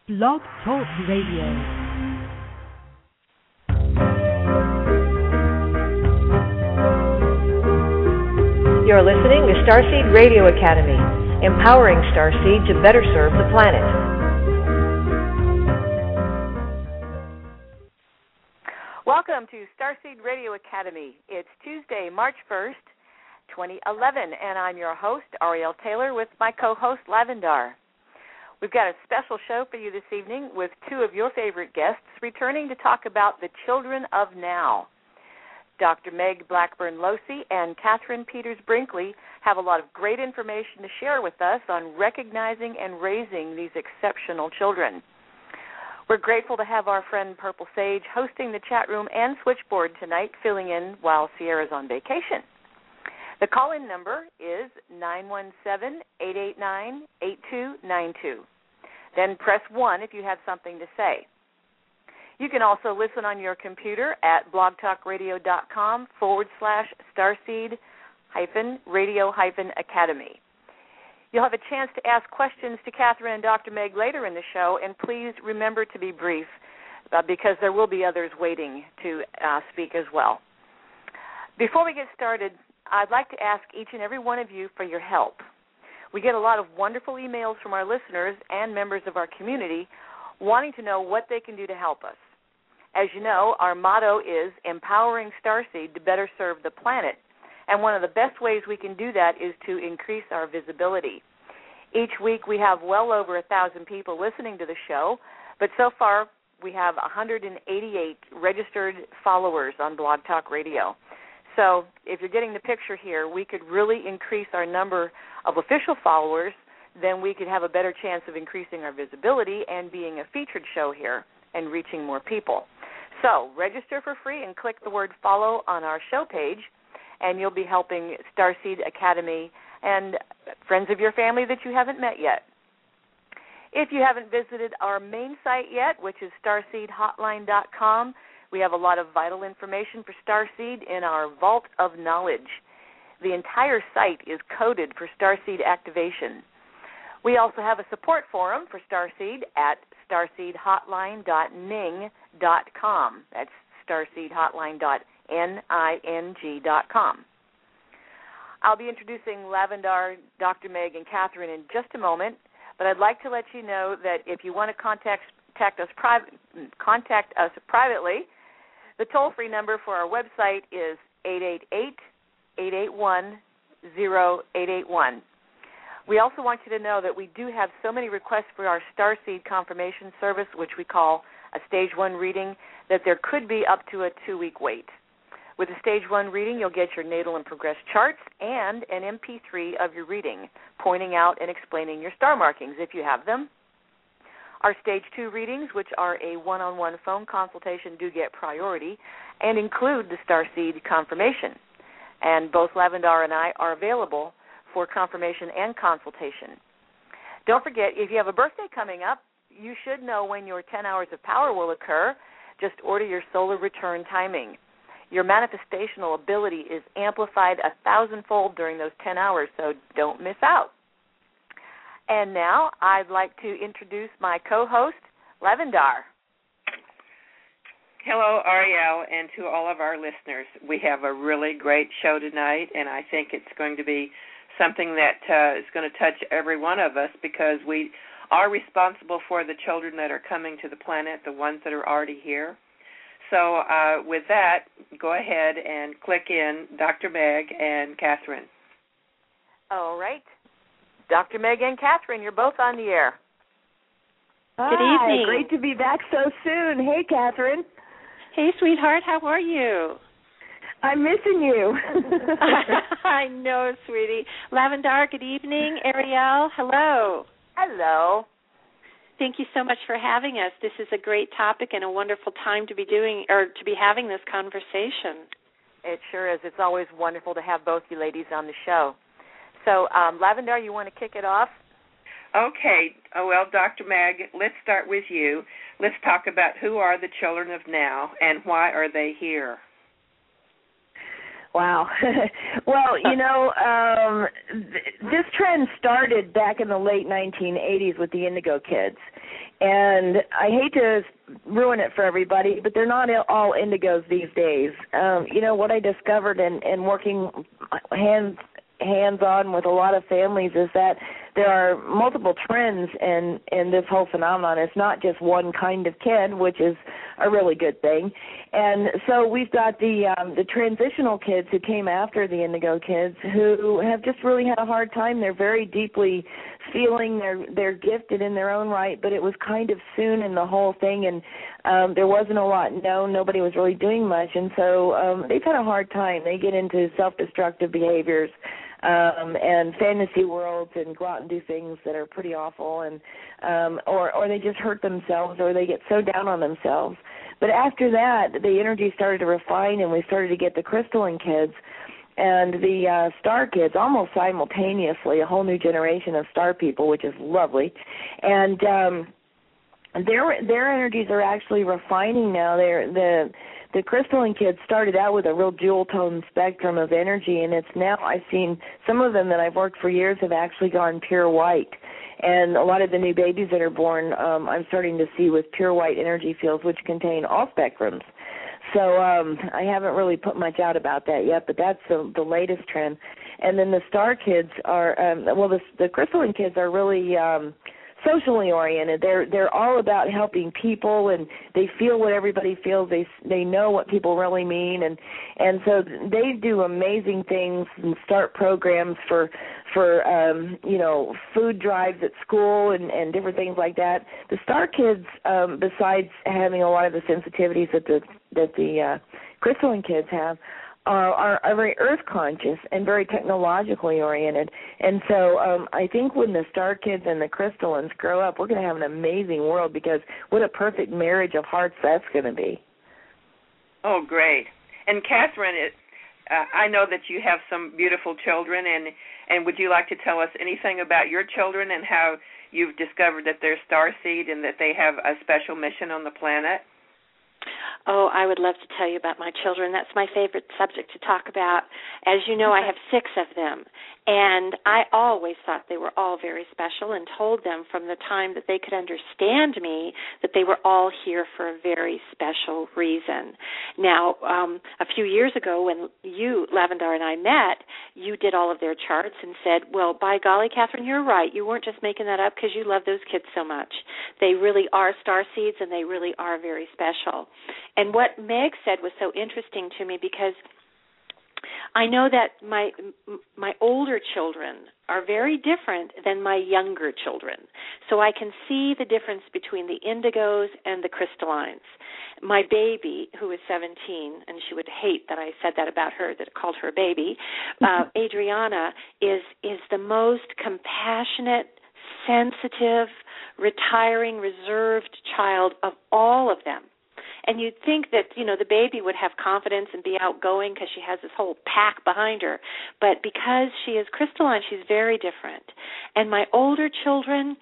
Blog Talk Radio. You're listening to Starseed Radio Academy, empowering Starseed to better serve the planet. Welcome to Starseed Radio Academy. It's Tuesday, March 1st, 2011, and I'm your host, Ariel Taylor, with my co-host, Lavendar. We've got a special show for you this evening with two of your favorite guests returning to talk about the children of now. Dr. Meg Blackburn-Losey and Catherine Peters-Brinkley have a lot of great information to share with us on recognizing and raising these exceptional children. We're grateful to have our friend Purple Sage hosting the chat room and switchboard tonight, filling in while Sierra's on vacation. The call-in number is 917-889-8292. Then press 1 if you have something to say. You can also listen on your computer at blogtalkradio.com/starseed-radio-academy. You'll have a chance to ask questions to Catherine and Dr. Meg later in the show, and please remember to be brief because there will be others waiting to speak as well. Before we get started, I'd like to ask each and every one of you for your help. We get a lot of wonderful emails from our listeners and members of our community wanting to know what they can do to help us. As you know, our motto is empowering Starseed to better serve the planet, and one of the best ways we can do that is to increase our visibility. Each week we have well over 1,000 people listening to the show, but so far we have 188 registered followers on Blog Talk Radio. So if you're getting the picture here, we could really increase our number of official followers, then we could have a better chance of increasing our visibility and being a featured show here and reaching more people. So register for free and click the word follow on our show page, and you'll be helping Starseed Academy and friends of your family that you haven't met yet. If you haven't visited our main site yet, which is starseedhotline.com, we have a lot of vital information for Starseed in our Vault of Knowledge. The entire site is coded for Starseed activation. We also have a support forum for Starseed at starseedhotline.ning.com. That's starseedhotline.ning.com. I'll be introducing Lavendar, Dr. Meg, and Catherine in just a moment, but I'd like to let you know that if you want to contact us privately, the toll-free number for our website is 888-881-0881. We also want you to know that we do have so many requests for our Starseed confirmation service, which we call a Stage 1 reading, that there could be up to a 2-week wait. With a Stage 1 reading, you'll get your natal and progress charts and an MP3 of your reading, pointing out and explaining your star markings if you have them. Our Stage 2 readings, which are a one-on-one phone consultation, do get priority and include the Starseed confirmation. And both Lavendar and I are available for confirmation and consultation. Don't forget, if you have a birthday coming up, you should know when your 10 hours of power will occur. Just order your solar return timing. Your manifestational ability is amplified 1,000-fold during those 10 hours, so don't miss out. And now I'd like to introduce my co-host, Lavendar. Hello, Ariel, and to all of our listeners. We have a really great show tonight, and I think it's going to be something that is going to touch every one of us because we are responsible for the children that are coming to the planet, the ones that are already here. So with that, go ahead and click in Dr. Meg and Catherine. All right. Dr. Meg and Catherine, you're both on the air. Good evening. Great to be back so soon. Hey, Catherine. Hey, sweetheart. How are you? I'm missing you. I know, sweetie. Lavendar, good evening. Ariel, hello. Hello. Thank you so much for having us. This is a great topic and a wonderful time to be having this conversation. It sure is. It's always wonderful to have both you ladies on the show. So, Lavendar, you want to kick it off? Okay. Well, Dr. Mag, let's start with you. Let's talk about who are the children of now and why are they here? Wow. Well, you know, this trend started back in the late 1980s with the Indigo Kids. And I hate to ruin it for everybody, but they're not all indigos these days. What I discovered in working hands-on with a lot of families is that there are multiple trends in this whole phenomenon. It's not just one kind of kid, which is a really good thing. And so we've got the transitional kids who came after the indigo kids who have just really had a hard time. They're very deeply feeling they're gifted in their own right, but it was kind of soon in the whole thing, and there wasn't a lot known. Nobody was really doing much, and so they've had a hard time. They get into self-destructive behaviors and fantasy worlds and go out and do things that are pretty awful, and or they just hurt themselves, or they get so down on themselves. But after that, the energy started to refine, and we started to get the crystalline kids and the star kids almost simultaneously, a whole new generation of star people, which is lovely. And their energies are actually refining now. The crystalline kids started out with a real jewel tone spectrum of energy, and it's now, I've seen some of them that I've worked for years have actually gone pure white. And a lot of the new babies that are born, I'm starting to see with pure white energy fields, which contain all spectrums. So I haven't really put much out about that yet, but that's the latest trend. And then the star kids are, the crystalline kids are really socially oriented. They're all about helping people, and they feel what everybody feels. They know what people really mean, and so they do amazing things and start programs for food drives at school and different things like that. The star kids, besides having a lot of the sensitivities that the crystalline kids have, are very earth conscious and very technologically oriented. And so I think when the star kids and the crystallines grow up, we're going to have an amazing world, because what a perfect marriage of hearts that's going to be. Oh, great. And Catherine, I know that you have some beautiful children, and would you like to tell us anything about your children and how you've discovered that they're starseed and that they have a special mission on the planet? Oh, I would love to tell you about my children. That's my favorite subject to talk about. As you know, I have 6 of them, and I always thought they were all very special and told them from the time that they could understand me that they were all here for a very special reason. Now, a few years ago when you, Lavendar, and I met, you did all of their charts and said, well, by golly, Catherine, you're right. You weren't just making that up because you love those kids so much. They really are starseeds, and they really are very special. And what Meg said was so interesting to me, because I know that my older children are very different than my younger children. So I can see the difference between the indigos and the crystallines. My baby, who is 17, and she would hate that I said that about her, that I called her a baby, Adriana is the most compassionate, sensitive, retiring, reserved child of all of them. And you'd think that, the baby would have confidence and be outgoing because she has this whole pack behind her. But because she is crystalline, she's very different. And my older children,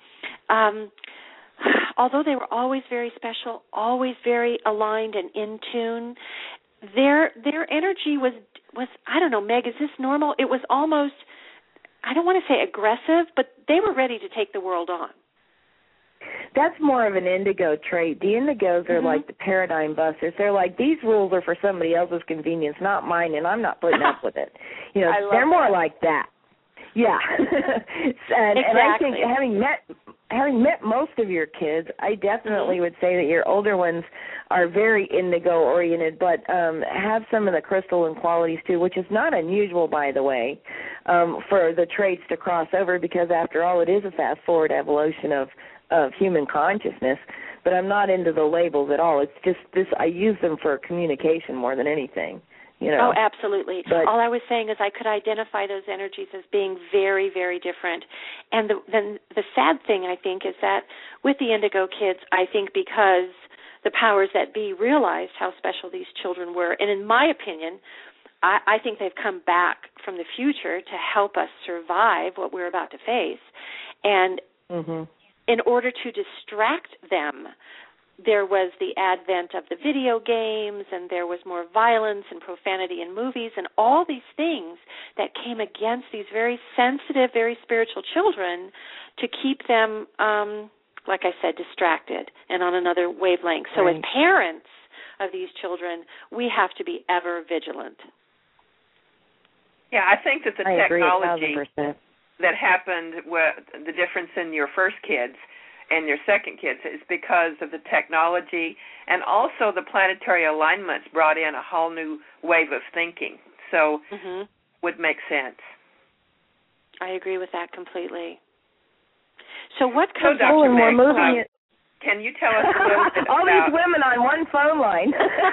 although they were always very special, always very aligned and in tune, their energy was I don't know, Meg, is this normal? It was almost, I don't want to say aggressive, but they were ready to take the world on. That's more of an indigo trait. The indigos are like the paradigm busters. They're like, these rules are for somebody else's convenience, not mine, and I'm not putting up with it. They're more like that. Yeah. and I think having met most of your kids, I definitely would say that your older ones are very indigo-oriented, but have some of the crystalline qualities too, which is not unusual, by the way, for the traits to cross over, because after all, it is a fast-forward evolution of human consciousness, but I'm not into the labels at all. It's just this, I use them for communication more than anything. Oh, absolutely. But all I was saying is I could identify those energies as being very, very different. And then the sad thing, I think, is that with the indigo kids, I think because the powers that be realized how special these children were, and in my opinion, I think they've come back from the future to help us survive what we're about to face. And in order to distract them, there was the advent of the video games, and there was more violence and profanity in movies, and all these things that came against these very sensitive, very spiritual children to keep them like I said, distracted and on another wavelength. So right. as parents of these children, we have to be ever vigilant. Yeah, I think that the I technology agree 1,000%. that happened, the difference in your first kids and your second kids, is because of the technology, and also the planetary alignments brought in a whole new wave of thinking. So would make sense. I agree with that completely. So what So comes Dr. we're Meg, moving it. Can you tell us a little bit all about... these women on one phone line.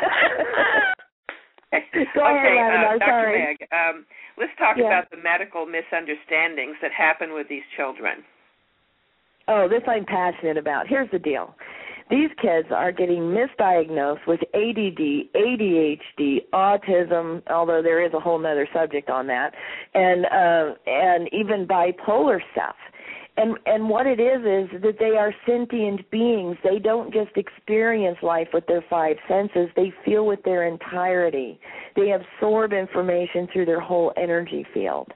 Go ahead, Lavender, Dr. sorry. Meg, let's talk about the medical misunderstandings that happen with these children. Oh, this I'm passionate about. Here's the deal. These kids are getting misdiagnosed with ADD, ADHD, autism, although there is a whole other subject on that, and even bipolar stuff. And what it is that they are sentient beings. They don't just experience life with their five senses. They feel with their entirety. They absorb information through their whole energy field,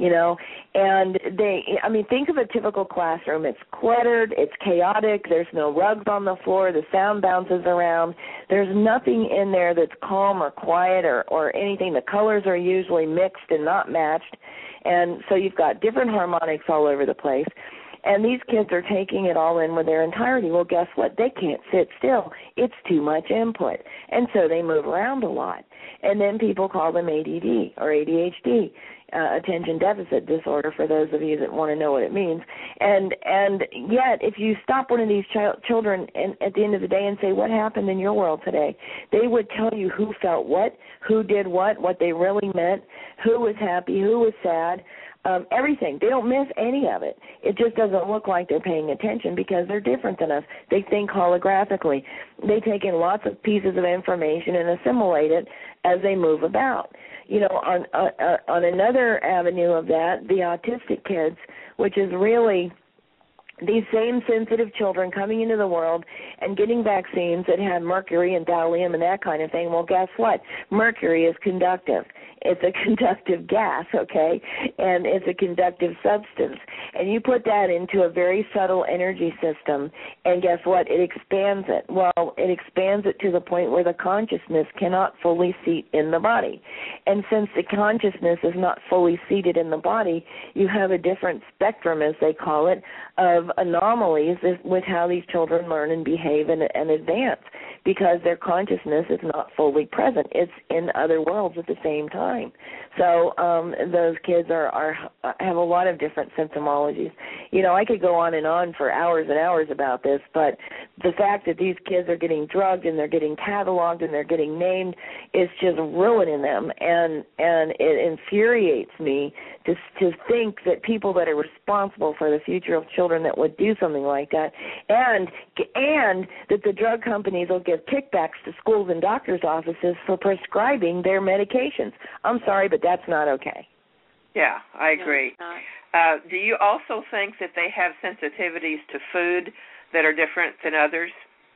and think of a typical classroom. It's cluttered, it's chaotic, there's no rugs on the floor, the sound bounces around. There's nothing in there that's calm or quiet or anything. The colors are usually mixed and not matched. And so you've got different harmonics all over the place. And these kids are taking it all in with their entirety. Well, guess what? They can't sit still. It's too much input. And so they move around a lot. And then people call them ADD or ADHD, attention deficit disorder, for those of you that want to know what it means. And yet, if you stop one of these children at the end of the day and say, what happened in your world today, they would tell you who felt what, who did what they really meant, who was happy, who was sad, everything. They don't miss any of it. It just doesn't look like they're paying attention because they're different than us. They think holographically. They take in lots of pieces of information and assimilate it as they move about. On another avenue of that, the autistic kids, which is really these same sensitive children coming into the world and getting vaccines that have mercury and thallium and that kind of thing. Well, guess what? Mercury is conductive. It's a conductive gas, okay, and it's a conductive substance. And you put that into a very subtle energy system, and guess what? It expands it. Well, it expands it to the point where the consciousness cannot fully seat in the body. And since the consciousness is not fully seated in the body, you have a different spectrum, as they call it, of anomalies with how these children learn and behave and advance, because their consciousness is not fully present. It's in other worlds at the same time. So those kids have a lot of different symptomologies. I could go on and on for hours and hours about this, but the fact that these kids are getting drugged and they're getting cataloged and they're getting named is just ruining them, and it infuriates me to think that people that are responsible for the future of children that would do something like that, and that the drug companies will give kickbacks to schools and doctors' offices for prescribing their medications. I'm sorry, but that's not okay. Yeah, I agree. No, it's not. Do you also think that they have sensitivities to food that are different than others?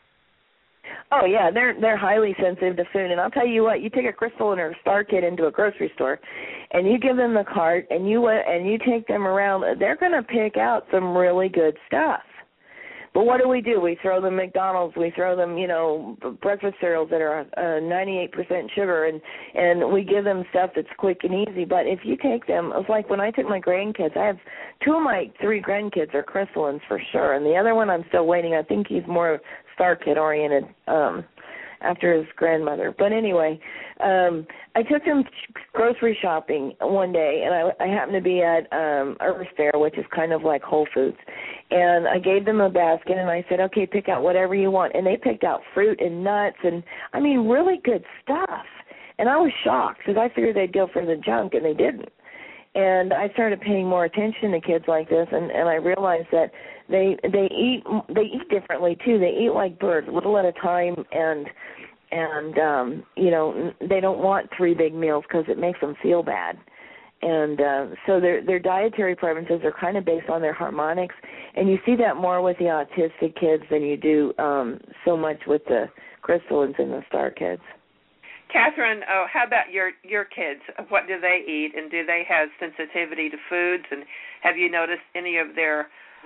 Oh yeah, they're highly sensitive to food, and I'll tell you what: you take a crystalline or a star kid into a grocery store, and you give them the cart, and you take them around, they're going to pick out some really good stuff. But what do? We throw them McDonald's. We throw them, breakfast cereals that are 98% sugar, and we give them stuff that's quick and easy. But if you take them, it's like when I took my grandkids. I have 2 of my 3 grandkids are crystallines for sure, and the other one I'm still waiting. I think he's more Star Kid oriented after his grandmother. But anyway, I took them grocery shopping one day, and I happened to be at Earth Fair, which is kind of like Whole Foods. And I gave them a basket, and I said, okay, pick out whatever you want. And they picked out fruit and nuts and, really good stuff. And I was shocked because I figured they'd go for the junk, and they didn't. And I started paying more attention to kids like this, and I realized that they eat differently too. They eat like birds, a little at a time, and they don't want 3 big meals because it makes them feel bad. And so their dietary preferences are kind of based on their harmonics, and you see that more with the autistic kids than you do so much with the crystallines and the star kids. Catherine, how about your kids? What do they eat, and do they have sensitivity to foods? And have you noticed any of their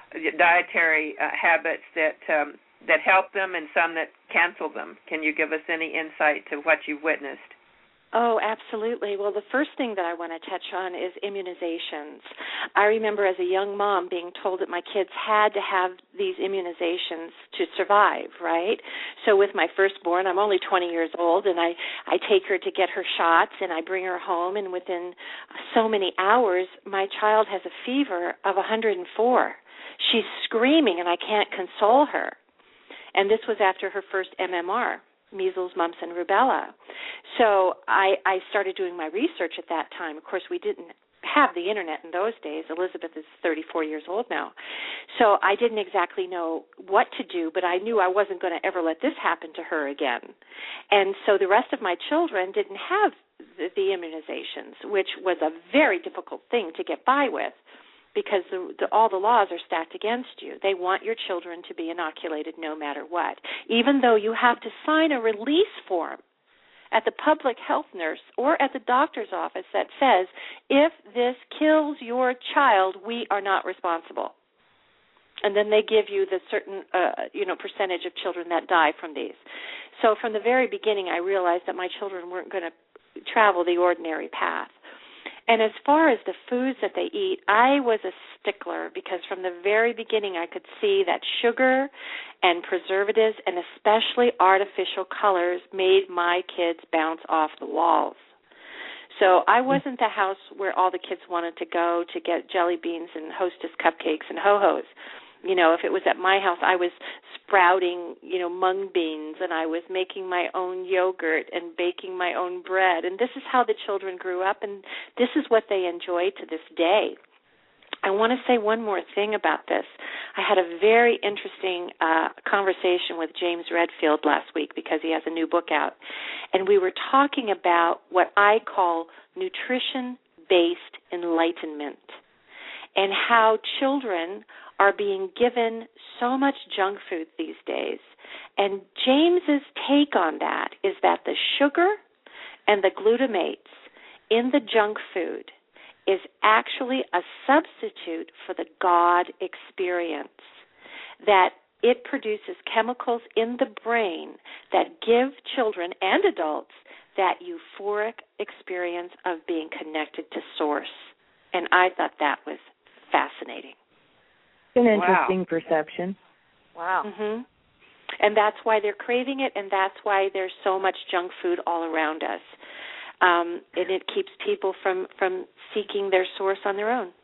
dietary habits that help them and some that cancel them. Can you give us any insight to what you've witnessed? Oh, absolutely. Well, the first thing that I want to touch on is immunizations. I remember as a young mom being told that my kids had to have these immunizations to survive, right? So with my firstborn, I'm only 20 years old, and I take her to get her shots, and I bring her home, and within so many hours, my child has a fever of 104. She's screaming, and I can't console her. And this was after her first MMR. Measles, mumps, and rubella. So I started doing my research at that time. Of course, we didn't have the Internet in those days. Elizabeth is 34 years old now. So I didn't exactly know what to do, but I knew I wasn't going to ever let this happen to her again. And so the rest of my children didn't have the immunizations, which was a very difficult thing to get by with, because all the laws are stacked against you. They want your children to be inoculated no matter what, even though you have to sign a release form at the public health nurse or at the doctor's office that says, if this kills your child, we are not responsible. And then they give you the certain percentage of children that die from these. So from the very beginning, I realized that my children weren't going to travel the ordinary path. And as far as the foods that they eat, I was a stickler because from the very beginning I could see that sugar and preservatives and especially artificial colors made my kids bounce off the walls. So I wasn't the house where all the kids wanted to go to get jelly beans and Hostess cupcakes and Ho-Hos. You know, if it was at my house, I was sprouting, mung beans, and I was making my own yogurt and baking my own bread. And this is how the children grew up, and this is what they enjoy to this day. I want to say one more thing about this. I had a very interesting conversation with James Redfield last week because he has a new book out. And we were talking about what I call nutrition-based enlightenment and how children are being given so much junk food these days. And James's take on that is that the sugar and the glutamates in the junk food is actually a substitute for the God experience, that it produces chemicals in the brain that give children and adults that euphoric experience of being connected to Source. And I thought that was fascinating. An interesting perception. Wow. Mm-hmm. And that's why they're craving it, and that's why there's so much junk food all around us. And it keeps people from seeking their source on their own.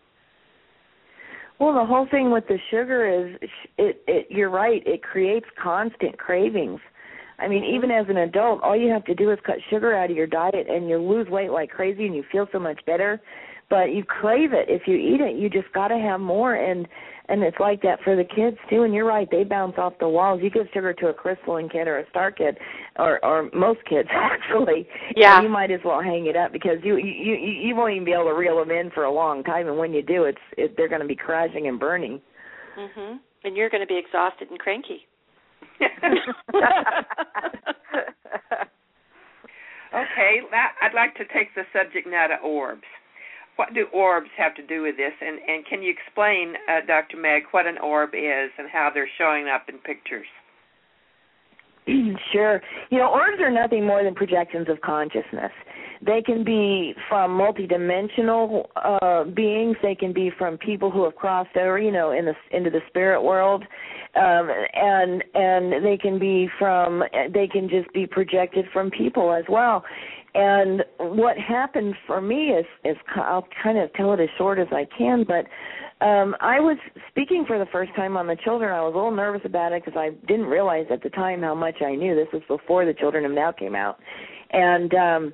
Well, the whole thing with the sugar is, you're right, it creates constant cravings. I mean, even as an adult, all you have to do is cut sugar out of your diet, and you lose weight like crazy, and you feel so much better. But you crave it. If you eat it, you just got to have more, and it's like that for the kids too. And you're right, they bounce off the walls. You give sugar to a crystalline kid or a star kid, or most kids actually. Yeah. You might as well hang it up because you won't even be able to reel them in for a long time. And when you do, they're going to be crashing and burning. Mhm. And you're going to be exhausted and cranky. Okay, I'd like to take the subject now to orbs. What do orbs have to do with this? And can you explain, Dr. Meg, what an orb is and how they're showing up in pictures? Sure. Orbs are nothing more than projections of consciousness. They can be from multidimensional beings. They can be from people who have crossed over, into the spirit world, and they can just be projected from people as well. And what happened for me is I'll kind of tell it as short as I can, but I was speaking for the first time on the children. I was a little nervous about it because I didn't realize at the time how much I knew. This was before The Children Have Now came out. And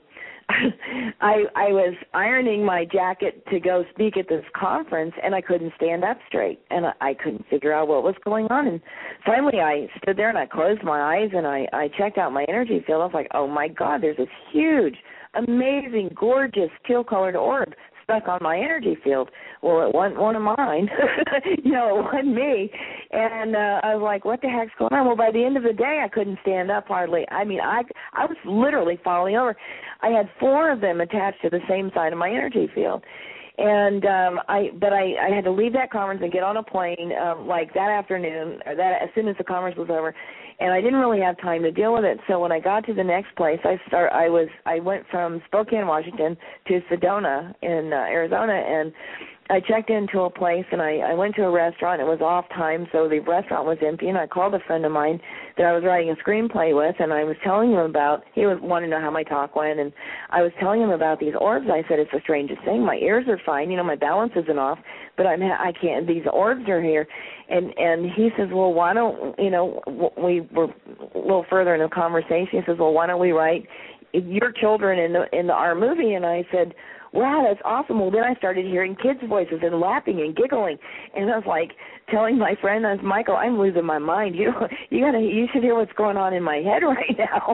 I was ironing my jacket to go speak at this conference, and I couldn't stand up straight, and I couldn't figure out what was going on. And finally I stood there and I closed my eyes and I checked out my energy field. I was like, oh, my God, there's this huge, amazing, gorgeous teal-colored orb stuck on my energy field. Well, it wasn't one of mine. It wasn't me. And I was like, what the heck's going on? Well, by the end of the day, I couldn't stand up hardly. I mean, I was literally falling over. I had 4 of them attached to the same side of my energy field. And I had to leave that conference and get on a plane like that afternoon, or that as soon as the conference was over, and I didn't really have time to deal with it. So when I got to the next place, I went from Spokane, Washington to Sedona in Arizona, and I checked into a place, and I went to a restaurant. It was off time, so the restaurant was empty, and I called a friend of mine that I was writing a screenplay with, and I was telling him about, he wanted to know how my talk went, and I was telling him about these orbs. I said, it's the strangest thing. My ears are fine, my balance isn't off, but I can't, these orbs are here. And he says, well, why don't, we were a little further in the conversation. He says, well, why don't we write your children in our movie? And I said, wow, that's awesome. Well, then I started hearing kids' voices and laughing and giggling, and I was like telling my friend, I was, Michael, I'm losing my mind. You should hear what's going on in my head right now.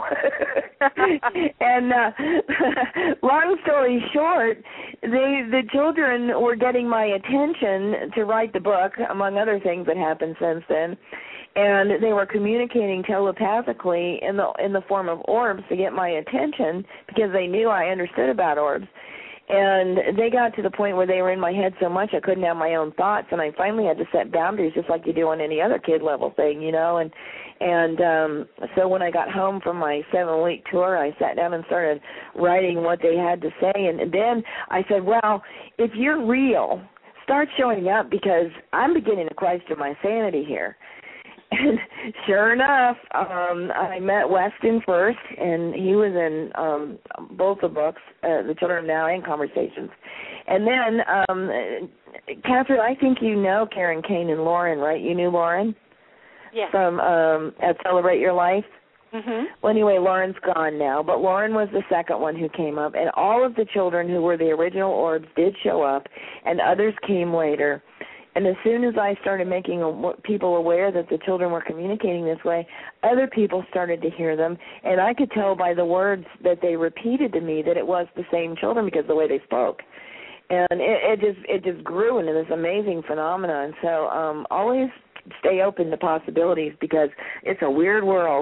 And long story short, the children were getting my attention to write the book, among other things that happened since then. And they were communicating telepathically in the form of orbs to get my attention because they knew I understood about orbs. And they got to the point where they were in my head so much I couldn't have my own thoughts, and I finally had to set boundaries just like you do on any other kid level thing, And so when I got home from my 7-week tour, I sat down and started writing what they had to say. And then I said, well, if you're real, start showing up because I'm beginning to question my sanity here. And sure enough, I met Weston first, and he was in both the books, The Children of Now and Conversations. And then, Catherine, I think you know Karen Kane and Lauren, right? You knew Lauren? Yes. From at Celebrate Your Life? Mm-hmm. Well, anyway, Lauren's gone now, but Lauren was the second one who came up, and all of the children who were the original orbs did show up, and others came later. And as soon as I started making people aware that the children were communicating this way, other people started to hear them, and I could tell by the words that they repeated to me that it was the same children because of the way they spoke. And it just grew into this amazing phenomenon. So always stay open to possibilities because it's a weird world.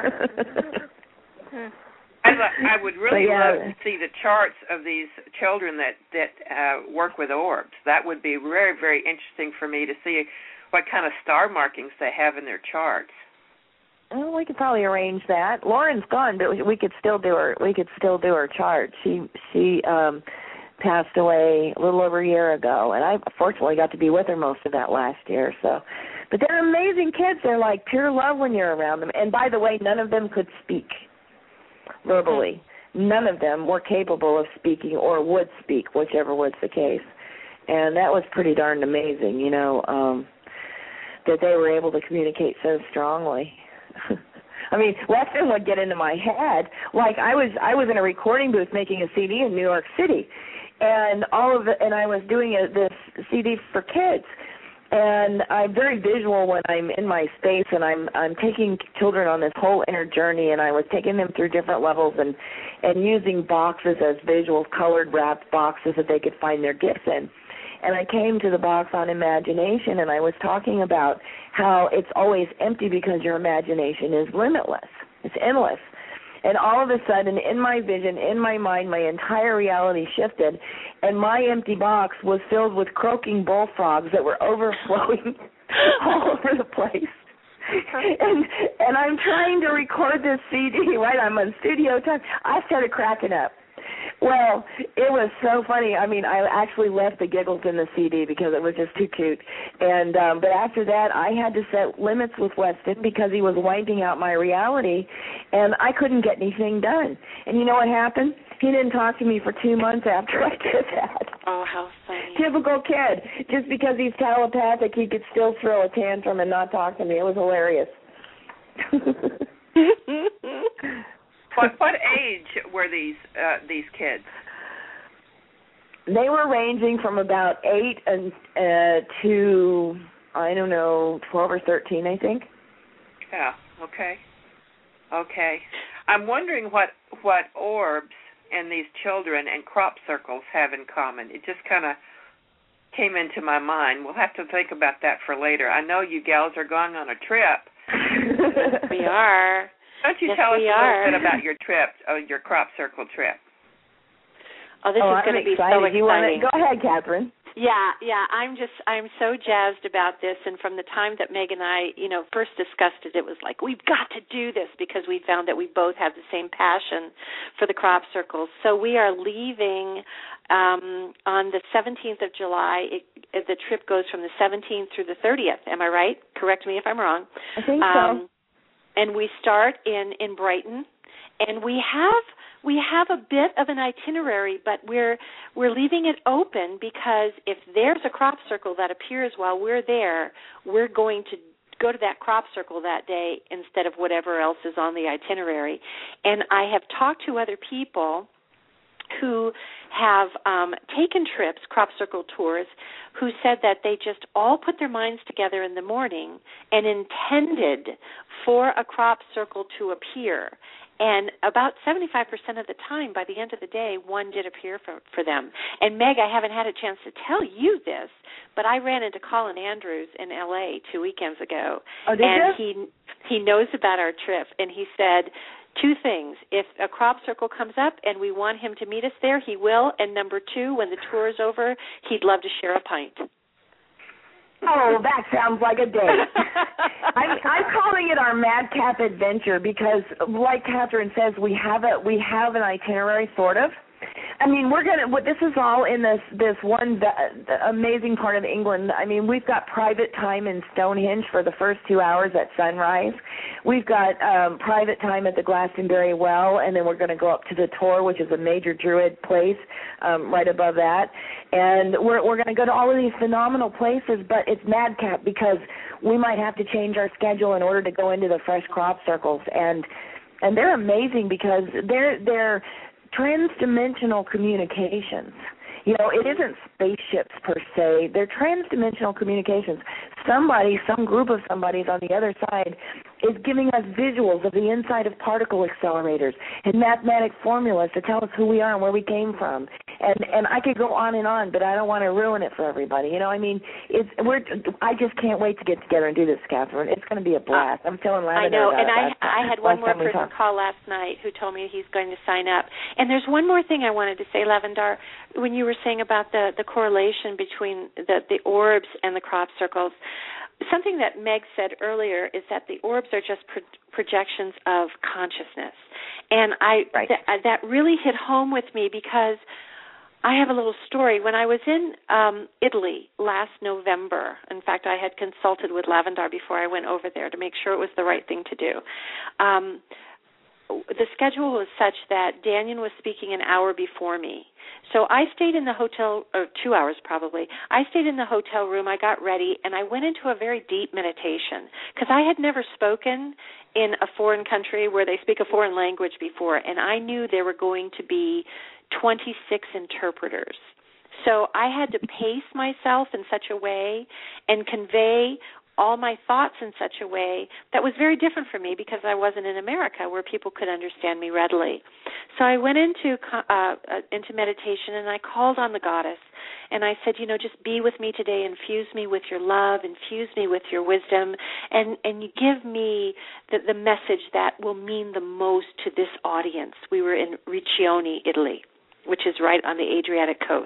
I would really love to see the charts of these children that work with orbs. That would be very, very interesting for me to see what kind of star markings they have in their charts. Well, we could probably arrange that. Lauren's gone, but we could still do her. We could still do her chart. She passed away a little over a year ago, and I fortunately got to be with her most of that last year. So, but they're amazing kids. They're like pure love when you're around them. And by the way, none of them could speak verbally. None of them were capable of speaking or would speak, whichever was the case. And that was pretty darn amazing, that they were able to communicate so strongly. I mean, Weston would get into my head. Like I was in a recording booth making a CD in New York City, and I was doing this CD for kids. And I'm very visual when I'm in my space, and I'm taking children on this whole inner journey, and I was taking them through different levels and using boxes as visual, colored wrapped boxes that they could find their gifts in. And I came to the box on imagination, and I was talking about how it's always empty because your imagination is limitless. It's endless. And all of a sudden, in my vision, in my mind, my entire reality shifted, and my empty box was filled with croaking bullfrogs that were overflowing all over the place. And I'm trying to record this CD, right? I'm on studio time. I started cracking up. Well, it was so funny. I mean, I actually left the giggles in the CD because it was just too cute. And but after that, I had to set limits with Weston because he was wiping out my reality, and I couldn't get anything done. And you know what happened? He didn't talk to me for 2 months after I did that. Oh, how funny. Typical kid. Just because he's telepathic, he could still throw a tantrum and not talk to me. It was hilarious. What age were these kids? They were ranging from about 8 to, I don't know, 12 or 13, I think. Yeah. Okay. I'm wondering what orbs and these children and crop circles have in common. It just kind of came into my mind. We'll have to think about that for later. I know you gals are going on a trip. We are. Don't you tell us a little bit about your trip, your crop circle trip? Oh, this is going to be so exciting. Go ahead, Catherine. Yeah, I'm so jazzed about this, and from the time that Meg and I, first discussed it, it was like, we've got to do this because we found that we both have the same passion for the crop circles. So we are leaving on the 17th of July. The trip goes from the 17th through the 30th. Am I right? Correct me if I'm wrong. I think so. And we start in Brighton, and we have a bit of an itinerary, but we're leaving it open because if there's a crop circle that appears while we're there, we're going to go to that crop circle that day instead of whatever else is on the itinerary. And I have talked to other people who have taken trips, crop circle tours, who said that they just all put their minds together in the morning and intended for a crop circle to appear. And about 75% of the time, by the end of the day, one did appear for them. And, Meg, I haven't had a chance to tell you this, but I ran into Colin Andrews in L.A. 2 weekends ago. Oh, did you? He knows about our trip, and he said two things. If a crop circle comes up and we want him to meet us there, he will. And number two, when the tour is over, he'd love to share a pint. Oh, that sounds like a date. I'm calling it our madcap adventure because, like Catherine says, we have an itinerary, sort of. I mean, this is all in this one amazing part of England. I mean, we've got private time in Stonehenge for the first 2 hours at sunrise. We've got private time at the Glastonbury Well, and then we're going to go up to the Tor, which is a major Druid place right above that. And we're going to go to all of these phenomenal places, but it's madcap because we might have to change our schedule in order to go into the fresh crop circles. And they're amazing because they're transdimensional communications. It isn't spaceships per se. They're transdimensional communications. Some group of somebodies on the other side is giving us visuals of the inside of particle accelerators and mathematic formulas to tell us who we are and where we came from. And I could go on and on, but I don't want to ruin it for everybody. I just can't wait to get together and do this, Catherine. It's going to be a blast. I'm telling Lavender. I know, about and it. I had one more person call last night who told me he's going to sign up. And there's one more thing I wanted to say, Lavender, when you were saying about the correlation between the orbs and the crop circles. Something that Meg said earlier is that the orbs are just projections of consciousness. And that really hit home with me because I have a little story. When I was in Italy last November, in fact, I had consulted with Lavender before I went over there to make sure it was the right thing to do. The schedule was such that Daniel was speaking an hour before me. So I stayed in the hotel, or 2 hours probably. I stayed in the hotel room, I got ready, and I went into a very deep meditation because I had never spoken in a foreign country where they speak a foreign language before, and I knew there were going to be 26 interpreters. So I had to pace myself in such a way and convey all my thoughts in such a way that was very different for me because I wasn't in America where people could understand me readily. So I went into meditation and I called on the goddess and I said, just be with me today, infuse me with your love, infuse me with your wisdom, and you give me the message that will mean the most to this audience. We were in Riccione, Italy, which is right on the Adriatic coast.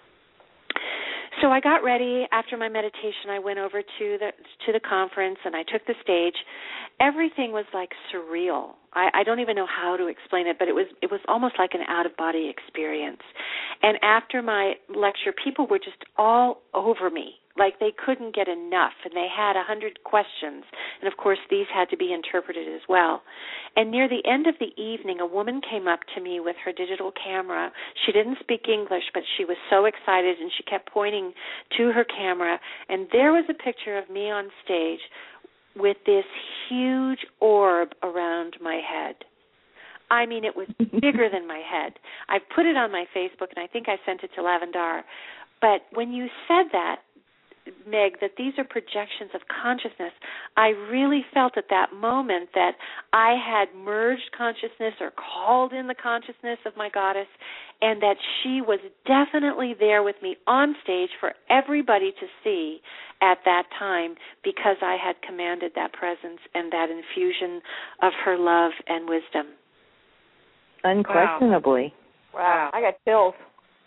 So I got ready. After my meditation, I went over to the conference and I took the stage. Everything was like surreal. I don't even know how to explain it, but it was almost like an out-of-body experience. And after my lecture, people were just all over me, like they couldn't get enough, and they had 100 questions. And, of course, these had to be interpreted as well. And near the end of the evening, a woman came up to me with her digital camera. She didn't speak English, but she was so excited, and she kept pointing to her camera. And there was a picture of me on stage with this huge orb around my head. I mean, it was bigger than my head. I put it on my Facebook, and I think I sent it to Lavender. But when you said that, Meg, that these are projections of consciousness, I really felt at that moment that I had merged consciousness or called in the consciousness of my goddess, and that she was definitely there with me on stage for everybody to see at that time because I had commanded that presence and that infusion of her love and wisdom. Unquestionably. Wow. I got chills.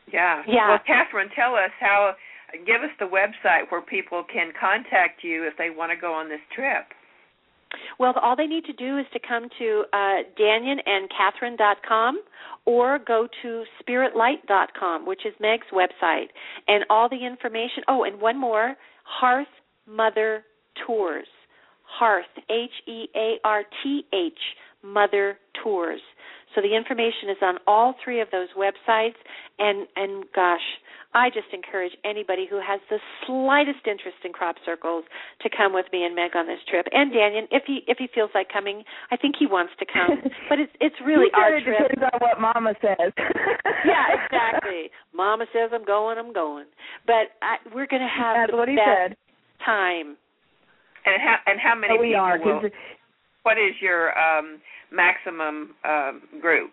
Yeah. Well, Catherine, give us the website where people can contact you if they want to go on this trip. Well, all they need to do is to come to DanionandCatherine.com or go to SpiritLight.com, which is Meg's website, and all the information. Oh, and one more, Hearth Mother Tours. Hearth, Hearth, Mother Tours. So the information is on all three of those websites, and gosh, I just encourage anybody who has the slightest interest in crop circles to come with me and Meg on this trip. And Daniel, if he feels like coming, I think he wants to come. But it's really our trip. It depends on what Mama says. Yeah, exactly. Mama says I'm going. But we're going to have the best time. And how many people we are? What is your maximum group?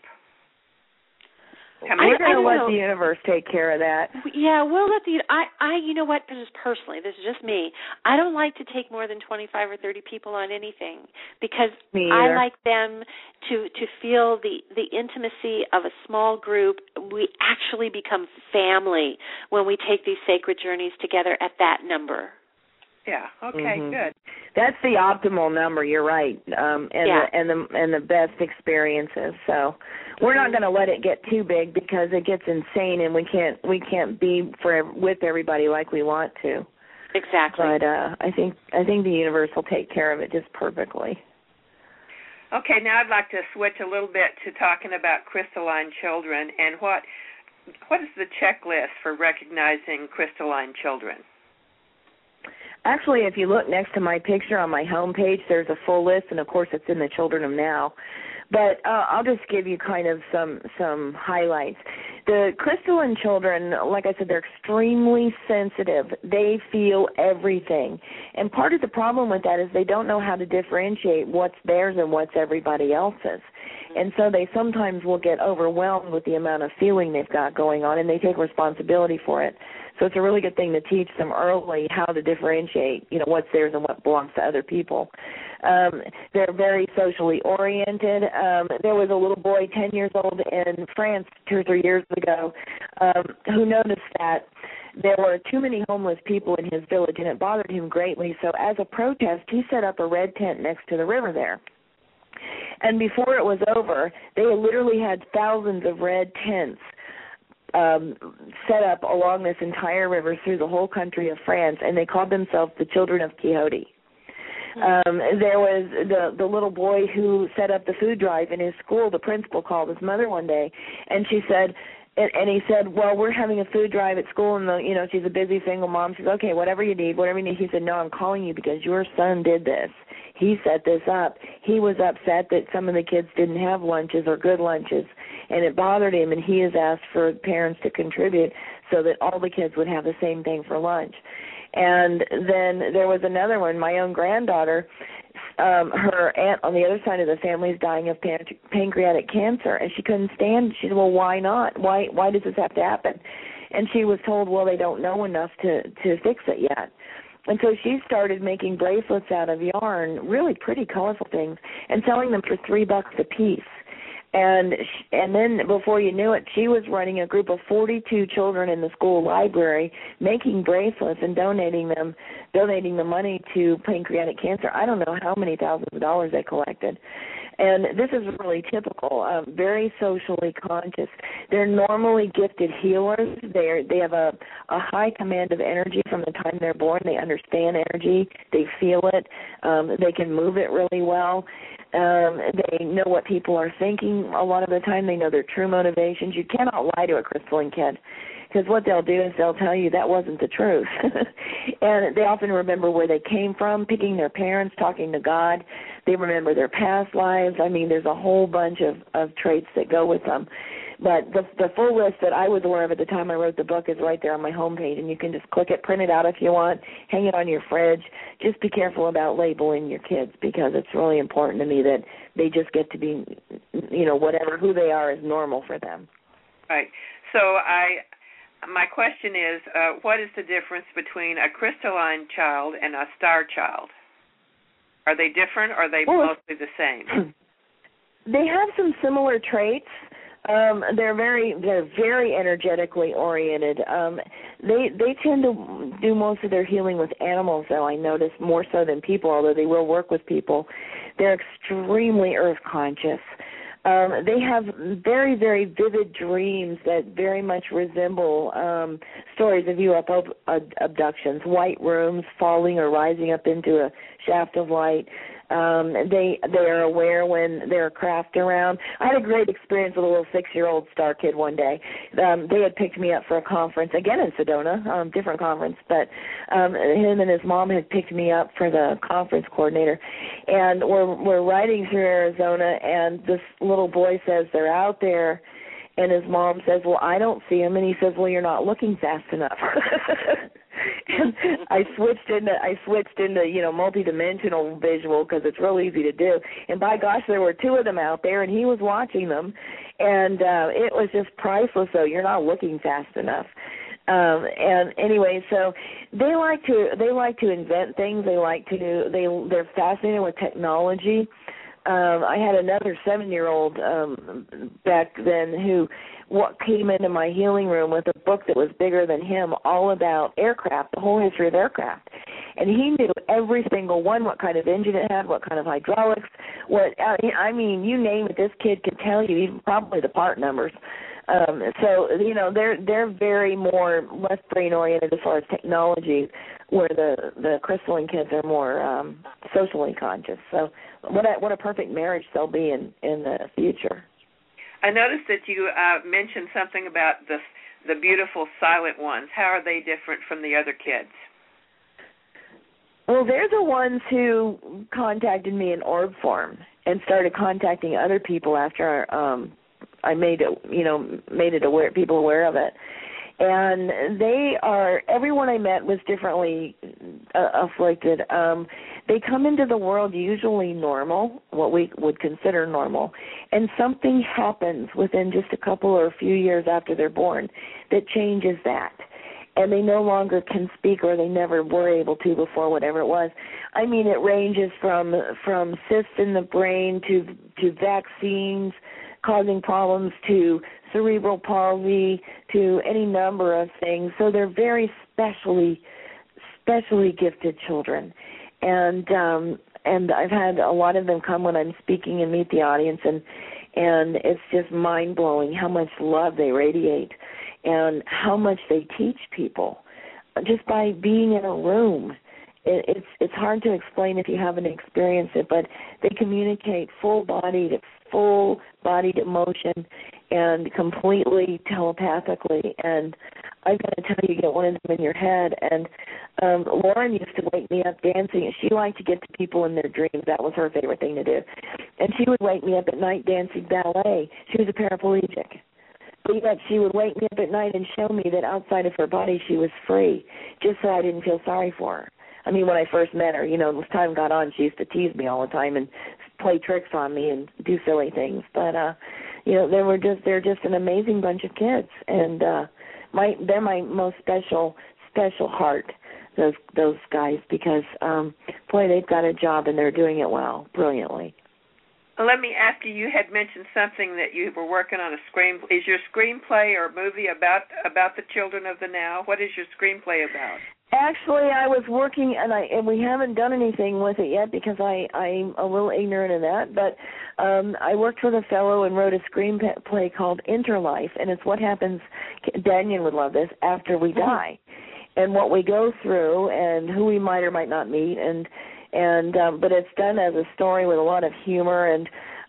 We're going to let the universe take care of that. Yeah, we'll let you know what, just personally, this is just me, I don't like to take more than 25 or 30 people on anything because I like them to feel the intimacy of a small group. We actually become family when we take these sacred journeys together at that number. Yeah. Okay. Good. That's the optimal number. You're right, and the best experiences. So we're not going to let it get too big because it gets insane, and we can't be with everybody like we want to. Exactly. But I think the universe will take care of it just perfectly. Okay. Now I'd like to switch a little bit to talking about crystalline children and what is the checklist for recognizing crystalline children? Actually, if you look next to my picture on my homepage, there's a full list, and of course it's in the Children of Now. But I'll just give you kind of some highlights. The crystalline children, like I said, they're extremely sensitive. They feel everything. And part of the problem with that is they don't know how to differentiate what's theirs and what's everybody else's. And so they sometimes will get overwhelmed with the amount of feeling they've got going on, and they take responsibility for it. So it's a really good thing to teach them early how to differentiate, what's theirs and what belongs to other people. They're very socially oriented. There was a little boy 10 years old in France 2 or 3 years ago who noticed that there were too many homeless people in his village, and it bothered him greatly. So as a protest, he set up a red tent next to the river there. And before it was over, they literally had thousands of red tents set up along this entire river through the whole country of France, and they called themselves the Children of Quixote. There was the little boy who set up the food drive in his school. The principal called his mother one day, and she said, and he said, well, we're having a food drive at school, and she's a busy single mom. She said, okay, whatever you need. He said, no, I'm calling you because your son did this. He set this up. He was upset that some of the kids didn't have lunches or good lunches, and it bothered him, and he has asked for parents to contribute so that all the kids would have the same thing for lunch. And then there was another one, my own granddaughter, her aunt on the other side of the family is dying of pancreatic cancer, and she couldn't stand it. She said, well, why not? Why does this have to happen? And she was told, well, they don't know enough to fix it yet. And so she started making bracelets out of yarn, really pretty colorful things, and selling them for $3 a piece. And then before you knew it, she was running a group of 42 children in the school library, making bracelets and donating the money to pancreatic cancer. I don't know how many thousands of dollars they collected. And this is really typical, very socially conscious. They're normally gifted healers. They have a high command of energy from the time they're born. They understand energy. They feel it. They can move it really well. They know what people are thinking a lot of the time. They know their true motivations. You cannot lie to a crystalline kid, because what they'll do is they'll tell you that wasn't the truth. And they often remember where they came from, picking their parents, talking to God. They remember their past lives. I mean, there's a whole bunch of traits that go with them. But the full list that I was aware of at the time I wrote the book is right there on my homepage, and you can just click it, print it out if you want, hang it on your fridge. Just be careful about labeling your kids, because it's really important to me that they just get to be, who they are is normal for them. Right. So my question is, what is the difference between a crystalline child and a star child? Are they different, or are they mostly the same? They have some similar traits. They're very energetically oriented. They tend to do most of their healing with animals, though, I notice, more so than people, although they will work with people. They're extremely earth conscious. They have very, very vivid dreams that very much resemble stories of UFO abductions, white rooms falling or rising up into a shaft of light. They are aware when there are craft around. I had a great experience with a little 6-year-old star kid one day. They had picked me up for a conference, again in Sedona, different conference, but him and his mom had picked me up for the conference coordinator. And we're riding through Arizona, and this little boy says they're out there, and his mom says, well, I don't see him, and he says, well, you're not looking fast enough. And I switched into multidimensional visual because it's real easy to do. And by gosh, there were 2 of them out there, and he was watching them, and it was just priceless. Though you're not looking fast enough. And anyway, so they like to invent things. They're fascinated with technology. I had another 7-year-old back then who came into my healing room with a book that was bigger than him, all about aircraft, the whole history of aircraft. And he knew every single one, what kind of engine it had, what kind of hydraulics, you name it, this kid could tell you, even probably the part numbers. So they're very less brain oriented as far as technology, where the crystalline kids are more socially conscious. So what a perfect marriage they'll be in the future. I noticed that you mentioned something about the beautiful silent ones. How are they different from the other kids? Well, they're the ones who contacted me in orb form and started contacting other people after I made it people aware of it. And everyone I met was differently afflicted. They come into the world usually normal, what we would consider normal, and something happens within just a couple or a few years after they're born that changes that. And they no longer can speak, or they never were able to before, whatever it was. I mean, it ranges from cysts in the brain to vaccines causing problems, to cerebral palsy, to any number of things. So they're very specially gifted children. And I've had a lot of them come when I'm speaking and meet the audience, and it's just mind-blowing how much love they radiate and how much they teach people just by being in a room. It's hard to explain if you haven't experienced it, but they communicate full-bodied emotion and completely telepathically. And I've got to tell you, get one of them in your head. And Lauren used to wake me up dancing. She liked to get to people in their dreams. That was her favorite thing to do. And she would wake me up at night dancing ballet. She was a paraplegic. But yet she would wake me up at night and show me that outside of her body she was free, just so I didn't feel sorry for her. I mean, when I first met her, as time got on, she used to tease me all the time and play tricks on me and do silly things. But they're just an amazing bunch of kids, and they're my most special heart, those guys, because they've got a job and they're doing it well, brilliantly. Let me ask you. You had mentioned something that you were working on a screenplay. Is your screenplay or movie about the children of the now? What is your screenplay about? Actually, I was working, and we haven't done anything with it yet because I'm a little ignorant of that. But I worked with a fellow and wrote a screenplay called Interlife, and it's what happens. Daniel would love this, after we die, and what we go through, and who we might or might not meet, but it's done as a story with a lot of humor, and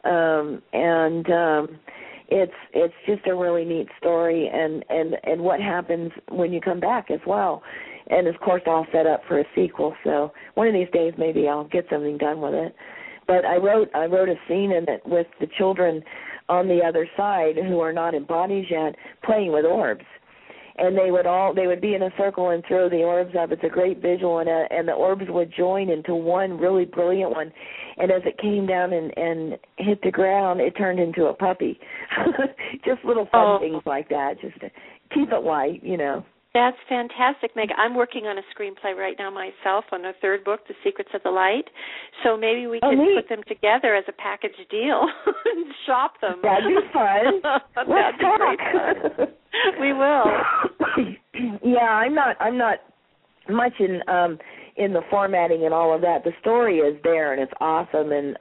it's just a really neat story, and what happens when you come back as well. And, of course, all set up for a sequel. So one of these days maybe I'll get something done with it. But I wrote a scene in it with the children on the other side who are not in bodies yet playing with orbs. And they would be in a circle and throw the orbs up. It's a great visual, and the orbs would join into one really brilliant one. And as it came down and hit the ground, it turned into a puppy. Just little fun things like that, just to keep it light, That's fantastic, Meg. I'm working on a screenplay right now myself on a third book, The Secrets of the Light. So maybe we could put them together as a package deal and shop them. That'd be fun. That'd be great fun. We will. Yeah, I'm not much in the formatting and all of that. The story is there and it's awesome, and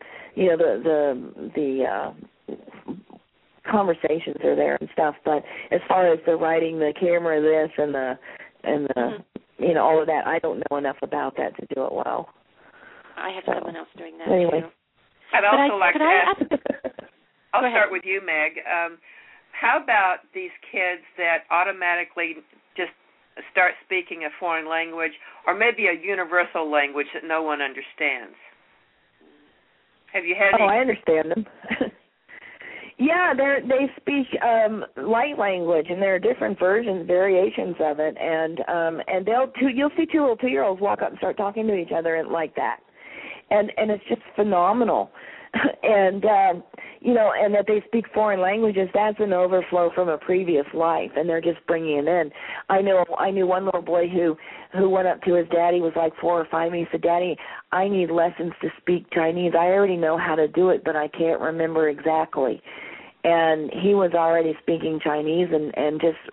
the conversations are there and stuff, but as far as the writing, the camera, this and the all of that, I don't know enough about that to do it well. I have someone else doing that anyway. too. I'd also like to ask. I'll ahead. start with you, Meg. How about these kids that automatically just start speaking a foreign language, or maybe a universal language that no one understands? Have you had? I understand them. Yeah, they speak light language, and there are different versions, variations of it, and you'll see two little 2-year-olds walk up and start talking to each other and like that, and it's just phenomenal, and and that they speak foreign languages. That's an overflow from a previous life, and they're just bringing it in. I knew one little boy who went up to his daddy, was like 4 or 5, and he said, "Daddy, I need lessons to speak Chinese. I already know how to do it, but I can't remember exactly." And he was already speaking Chinese and just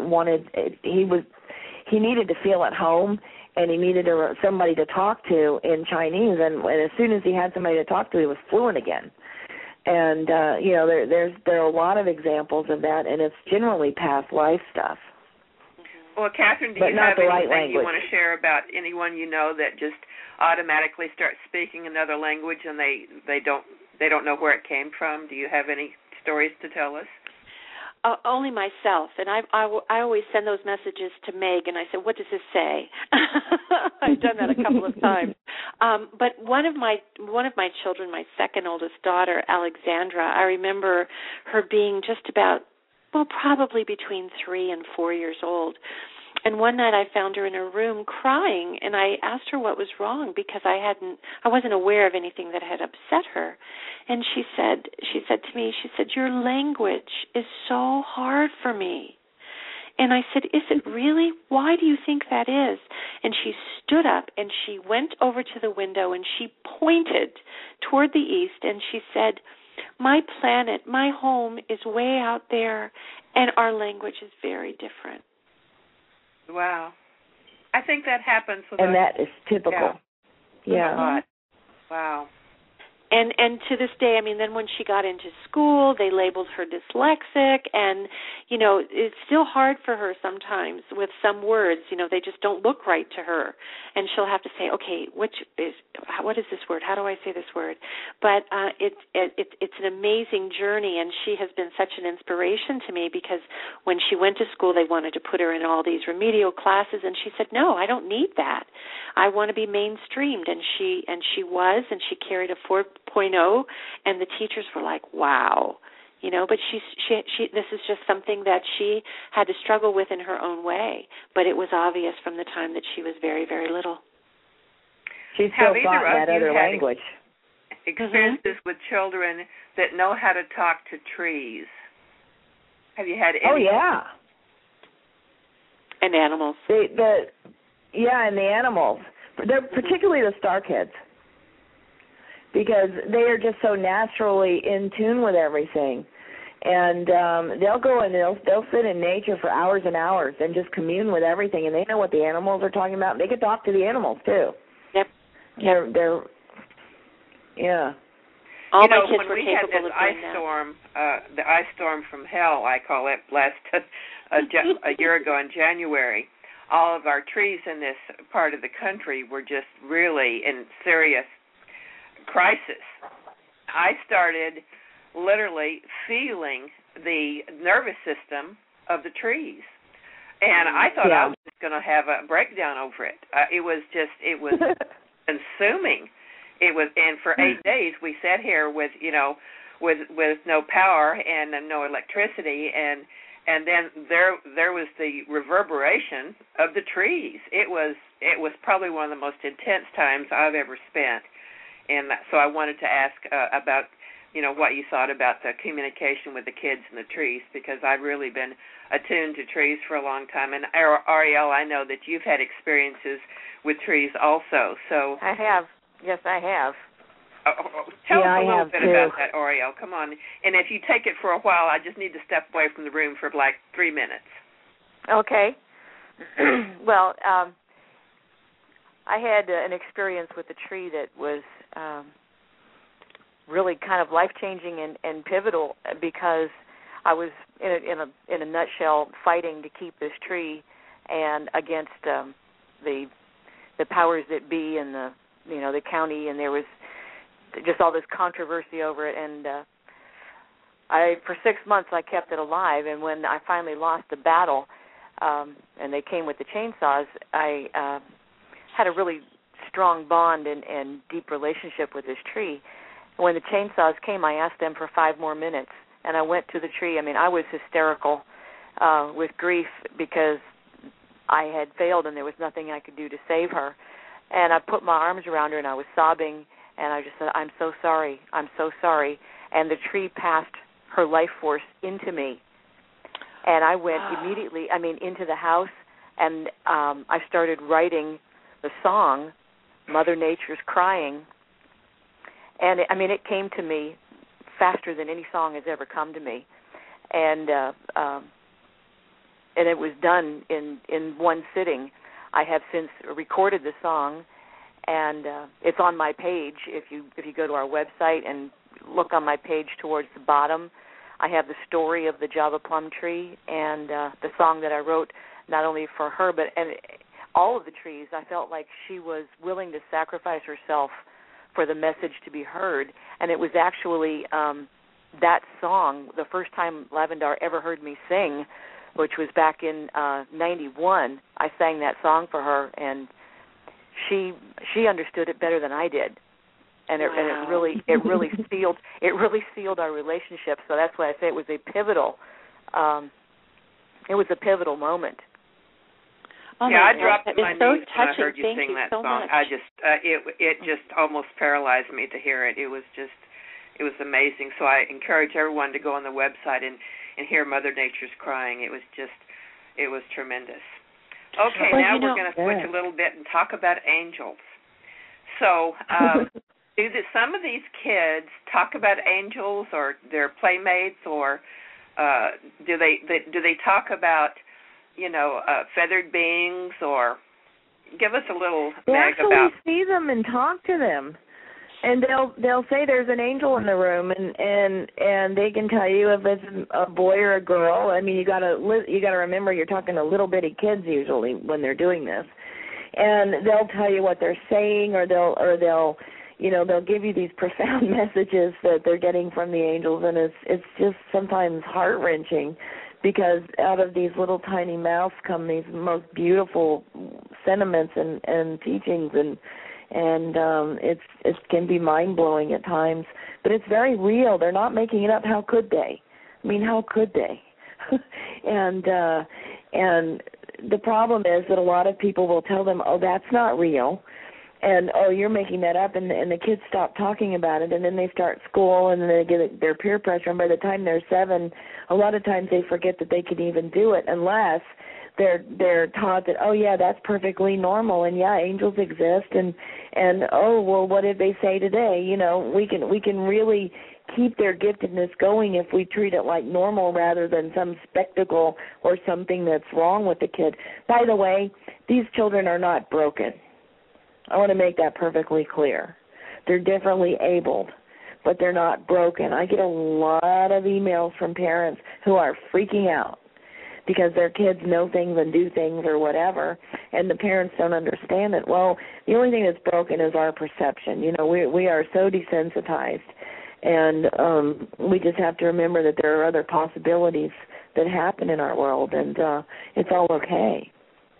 he needed to feel at home, and he needed somebody to talk to in Chinese, and as soon as he had somebody to talk to, he was fluent again. And there are a lot of examples of that, and it's generally past life stuff. Well, Catherine, do you have anything you want to share about anyone you know that just automatically starts speaking another language and they don't know where it came from? Do you have any stories to tell us? Only myself, and I always send those messages to Meg, and I said, "What does this say?" I've done that a couple of times. But one of my children, my second oldest daughter, Alexandra, I remember her being just about, probably between 3 and 4 years old. And one night I found her in her room crying, and I asked her what was wrong because I wasn't aware of anything that had upset her. And she said to me, "Your language is so hard for me." And I said, "Is it really? Why do you think that is?" And she stood up and she went over to the window and she pointed toward the east and she said, "My planet, my home is way out there, and our language is very different." Wow. I think that happens with and that is typical. Yeah. A lot. Wow. And to this day, then when she got into school, they labeled her dyslexic, and, it's still hard for her sometimes with some words, they just don't look right to her. And she'll have to say, "Okay, what is this word? How do I say this word?" But it's an amazing journey, and she has been such an inspiration to me because when she went to school, they wanted to put her in all these remedial classes, and she said, "No, I don't need that. I want to be mainstreamed." And she was, and she carried a 4.0, and the teachers were like, "Wow." But she this is just something that she had to struggle with in her own way, but it was obvious from the time that she was very, very little. She still thought that other language. Experiences with children that know how to talk to trees. Have you had any? Oh, yeah. And animals. And the animals. They're particularly the star kids, because they are just so naturally in tune with everything. And they'll go and they'll sit in nature for hours and hours and just commune with everything, and they know what the animals are talking about. They can talk to the animals, too. Yep. They're yeah. All my kids when were we had capable this of doing ice storm, the ice storm from hell, I call it, last a year ago in January, all of our trees in this part of the country were just really in serious crisis. I started literally feeling the nervous system of the trees, and I thought I was just going to have a breakdown over it. It was consuming. It was, and for 8 days we sat here with no power and no electricity, and then there was the reverberation of the trees. It was probably one of the most intense times I've ever spent. And so I wanted to ask about what you thought about the communication with the kids and the trees, because I've really been attuned to trees for a long time. And Ariel, I know that you've had experiences with trees also. So I have. Yes, I have. Tell us a little bit about that, Ariel. Come on. And if you take it for a while, I just need to step away from the room for like 3 minutes. Okay. Well, I had an experience with a tree that was really kind of life-changing and pivotal, because I was in a nutshell fighting to keep this tree and against the powers that be and the county, and there was just all this controversy over it, and for 6 months I kept it alive, and when I finally lost the battle, and they came with the chainsaws, I had a really strong bond and deep relationship with this tree. When the chainsaws came, I asked them for 5 more minutes, and I went to the tree. I mean, I was hysterical with grief because I had failed and there was nothing I could do to save her. And I put my arms around her and I was sobbing, and I just said, "I'm so sorry. I'm so sorry." And the tree passed her life force into me. And I went immediately, into the house, and I started writing the song, Mother Nature's Crying. And, it came to me faster than any song has ever come to me. And it was done in one sitting. I have since recorded the song, and it's on my page. If you go to our website and look on my page towards the bottom, I have the story of the Java plum tree and the song that I wrote not only for her, but all of the trees. I felt like she was willing to sacrifice herself for the message to be heard. And it was actually that song, the first time Lavendar ever heard me sing, which was back in 91. I sang that song for her, and she understood it better than I did. And it really sealed our relationship. So that's why I say it was a pivotal moment. Oh, I dropped to my knees when I heard you Thank sing you that so song. much. I just it just almost paralyzed me to hear it. It was amazing. So I encourage everyone to go on the website and hear Mother Nature's Crying. It was tremendous. Okay, well, now we're going to switch a little bit and talk about angels. So some of these kids talk about angels or their playmates, or do they talk about feathered beings, or give us a little mag about. They actually see them and talk to them, and they'll say there's an angel in the room, and they can tell you if it's a boy or a girl. I mean, you gotta remember you're talking to little bitty kids usually when they're doing this, and they'll tell you what they're saying, or they'll give you these profound messages that they're getting from the angels, and it's just sometimes heart-wrenching, because out of these little tiny mouths come these most beautiful sentiments and teachings, and it can be mind-blowing at times, but it's very real. They're not making it up. How could they? I mean, how could they? and the problem is that a lot of people will tell them, "Oh, that's not real," and, "Oh, you're making that up," and the kids stop talking about it, and then they start school, and then they get their peer pressure, and by the time they're 7, a lot of times they forget that they can even do it unless they're taught that, "Oh, yeah, that's perfectly normal, and yeah, angels exist, and oh, well, what did they say today?" We can really keep their giftedness going if we treat it like normal rather than some spectacle or something that's wrong with the kid. By the way, these children are not broken. I want to make that perfectly clear. They're differently abled, but they're not broken. I get a lot of emails from parents who are freaking out because their kids know things and do things or whatever, and the parents don't understand it. Well, the only thing that's broken is our perception. We are so desensitized, and we just have to remember that there are other possibilities that happen in our world, and it's all okay.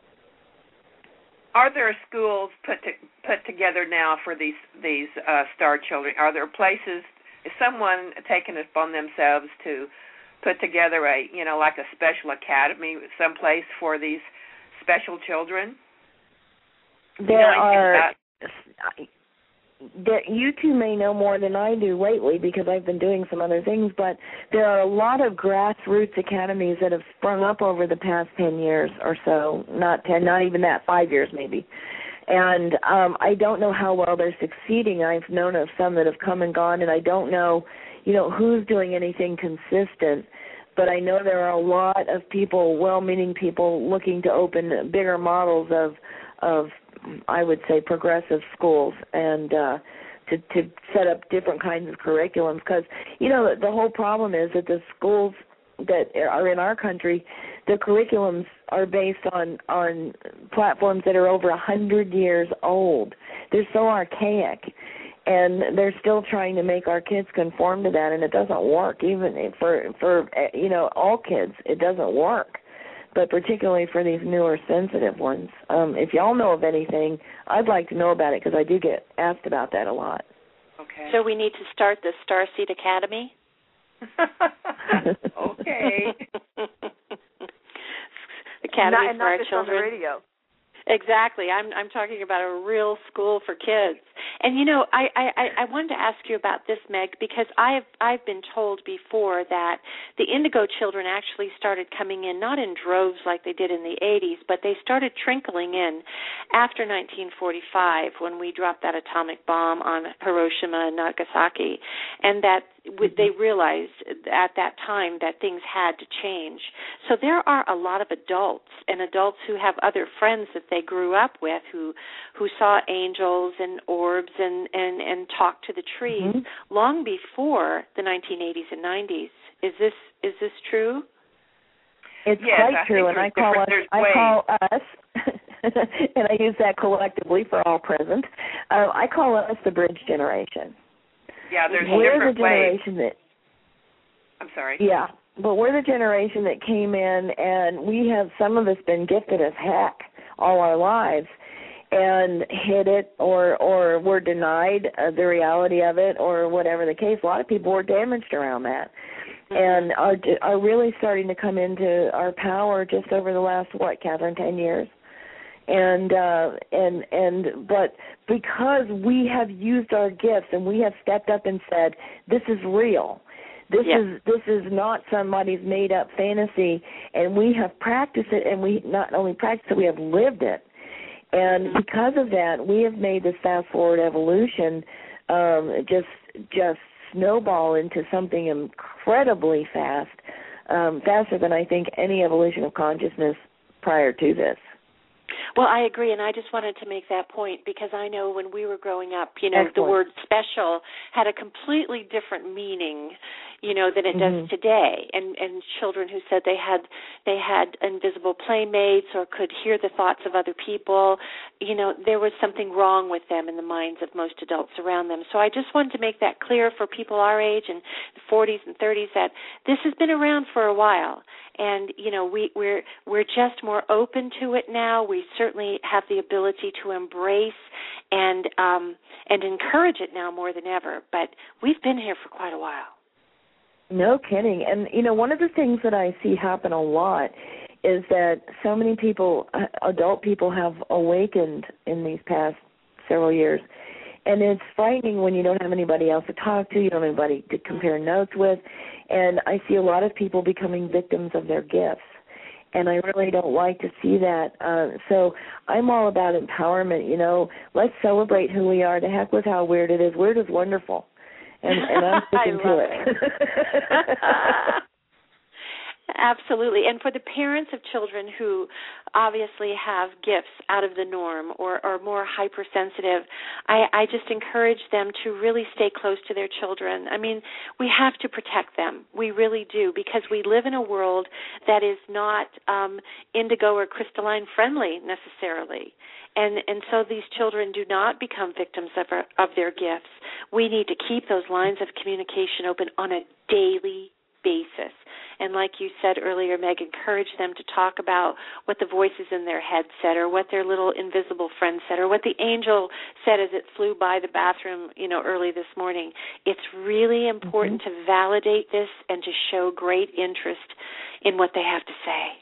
Are there schools put together now for these star children? Are there places? Is someone taking it upon themselves to put together like a special academy someplace for these special children? There are. you two may know more than I do lately because I've been doing some other things, but there are a lot of grassroots academies that have sprung up over the past 10 years or so, not 10, not even that, 5 years maybe. And I don't know how well they're succeeding. I've known of some that have come and gone, and I don't know, who's doing anything consistent. But I know there are a lot of people, well-meaning people, looking to open bigger models of I would say, progressive schools, and to set up different kinds of curriculums. Because, the whole problem is that the schools that are in our country, the curriculums are based on platforms that are over 100 years old. They're so archaic, and they're still trying to make our kids conform to that, and it doesn't work. Even for all kids, it doesn't work. But particularly for these newer, sensitive ones. If y'all know of anything, I'd like to know about it because I do get asked about that a lot. Okay. So we need to start the Starseed Academy? Okay. Academy for our just children. On the radio. Exactly. I'm talking about a real school for kids. And I wanted to ask you about this, Meg, because I've been told before that the Indigo children actually started coming in not in droves like they did in the 80s, but they started trickling in after 1945 when we dropped that atomic bomb on Hiroshima and Nagasaki, and that they realized at that time that things had to change. So there are a lot of adults who have other friends that they grew up with who saw angels and orbs and talked to the trees long before the 1980s and 90s. Is this true? It's quite true, and I call us, and I use that collectively for all present. I call us the bridge generation. Yeah, there's we're different ways. I'm sorry. Yeah, but we're the generation that came in, and we have, some of us, been gifted as heck all our lives and hid it or were denied the reality of it or whatever the case. A lot of people were damaged around that and are really starting to come into our power just over the last, Catherine, 10 years? But because we have used our gifts and we have stepped up and said, this is real. This is not somebody's made up fantasy, and we have practiced it, and we not only practiced it, we have lived it. And because of that, we have made this fast forward evolution just snowball into something incredibly fast, faster than I think any evolution of consciousness prior to this. Well, I agree, and I just wanted to make that point because I know when we were growing up, Excellent. The word special had a completely different meaning, than it does today. And children who said they had invisible playmates or could hear the thoughts of other people, there was something wrong with them in the minds of most adults around them. So I just wanted to make that clear for people our age and the 40s and 30s that this has been around for a while. And we're just more open to it now. We certainly have the ability to embrace and encourage it now more than ever. But we've been here for quite a while. No kidding. And one of the things that I see happen a lot is that so many people, adult people, have awakened in these past several years. And it's frightening when you don't have anybody else to talk to, you don't have anybody to compare notes with. And I see a lot of people becoming victims of their gifts. And I really don't like to see that. So I'm all about empowerment. Let's celebrate who we are. To heck with how weird it is. Weird is wonderful. And I'm sticking to it. Absolutely. And for the parents of children who obviously have gifts out of the norm or are more hypersensitive, I just encourage them to really stay close to their children. I mean, we have to protect them. We really do, because we live in a world that is not indigo or crystalline friendly necessarily. And so these children do not become victims of their gifts. We need to keep those lines of communication open on a daily basis. And like you said earlier, Meg, encourage them to talk about what the voices in their head said or what their little invisible friend said or what the angel said as it flew by the bathroom, early this morning. It's really important to validate this and to show great interest in what they have to say.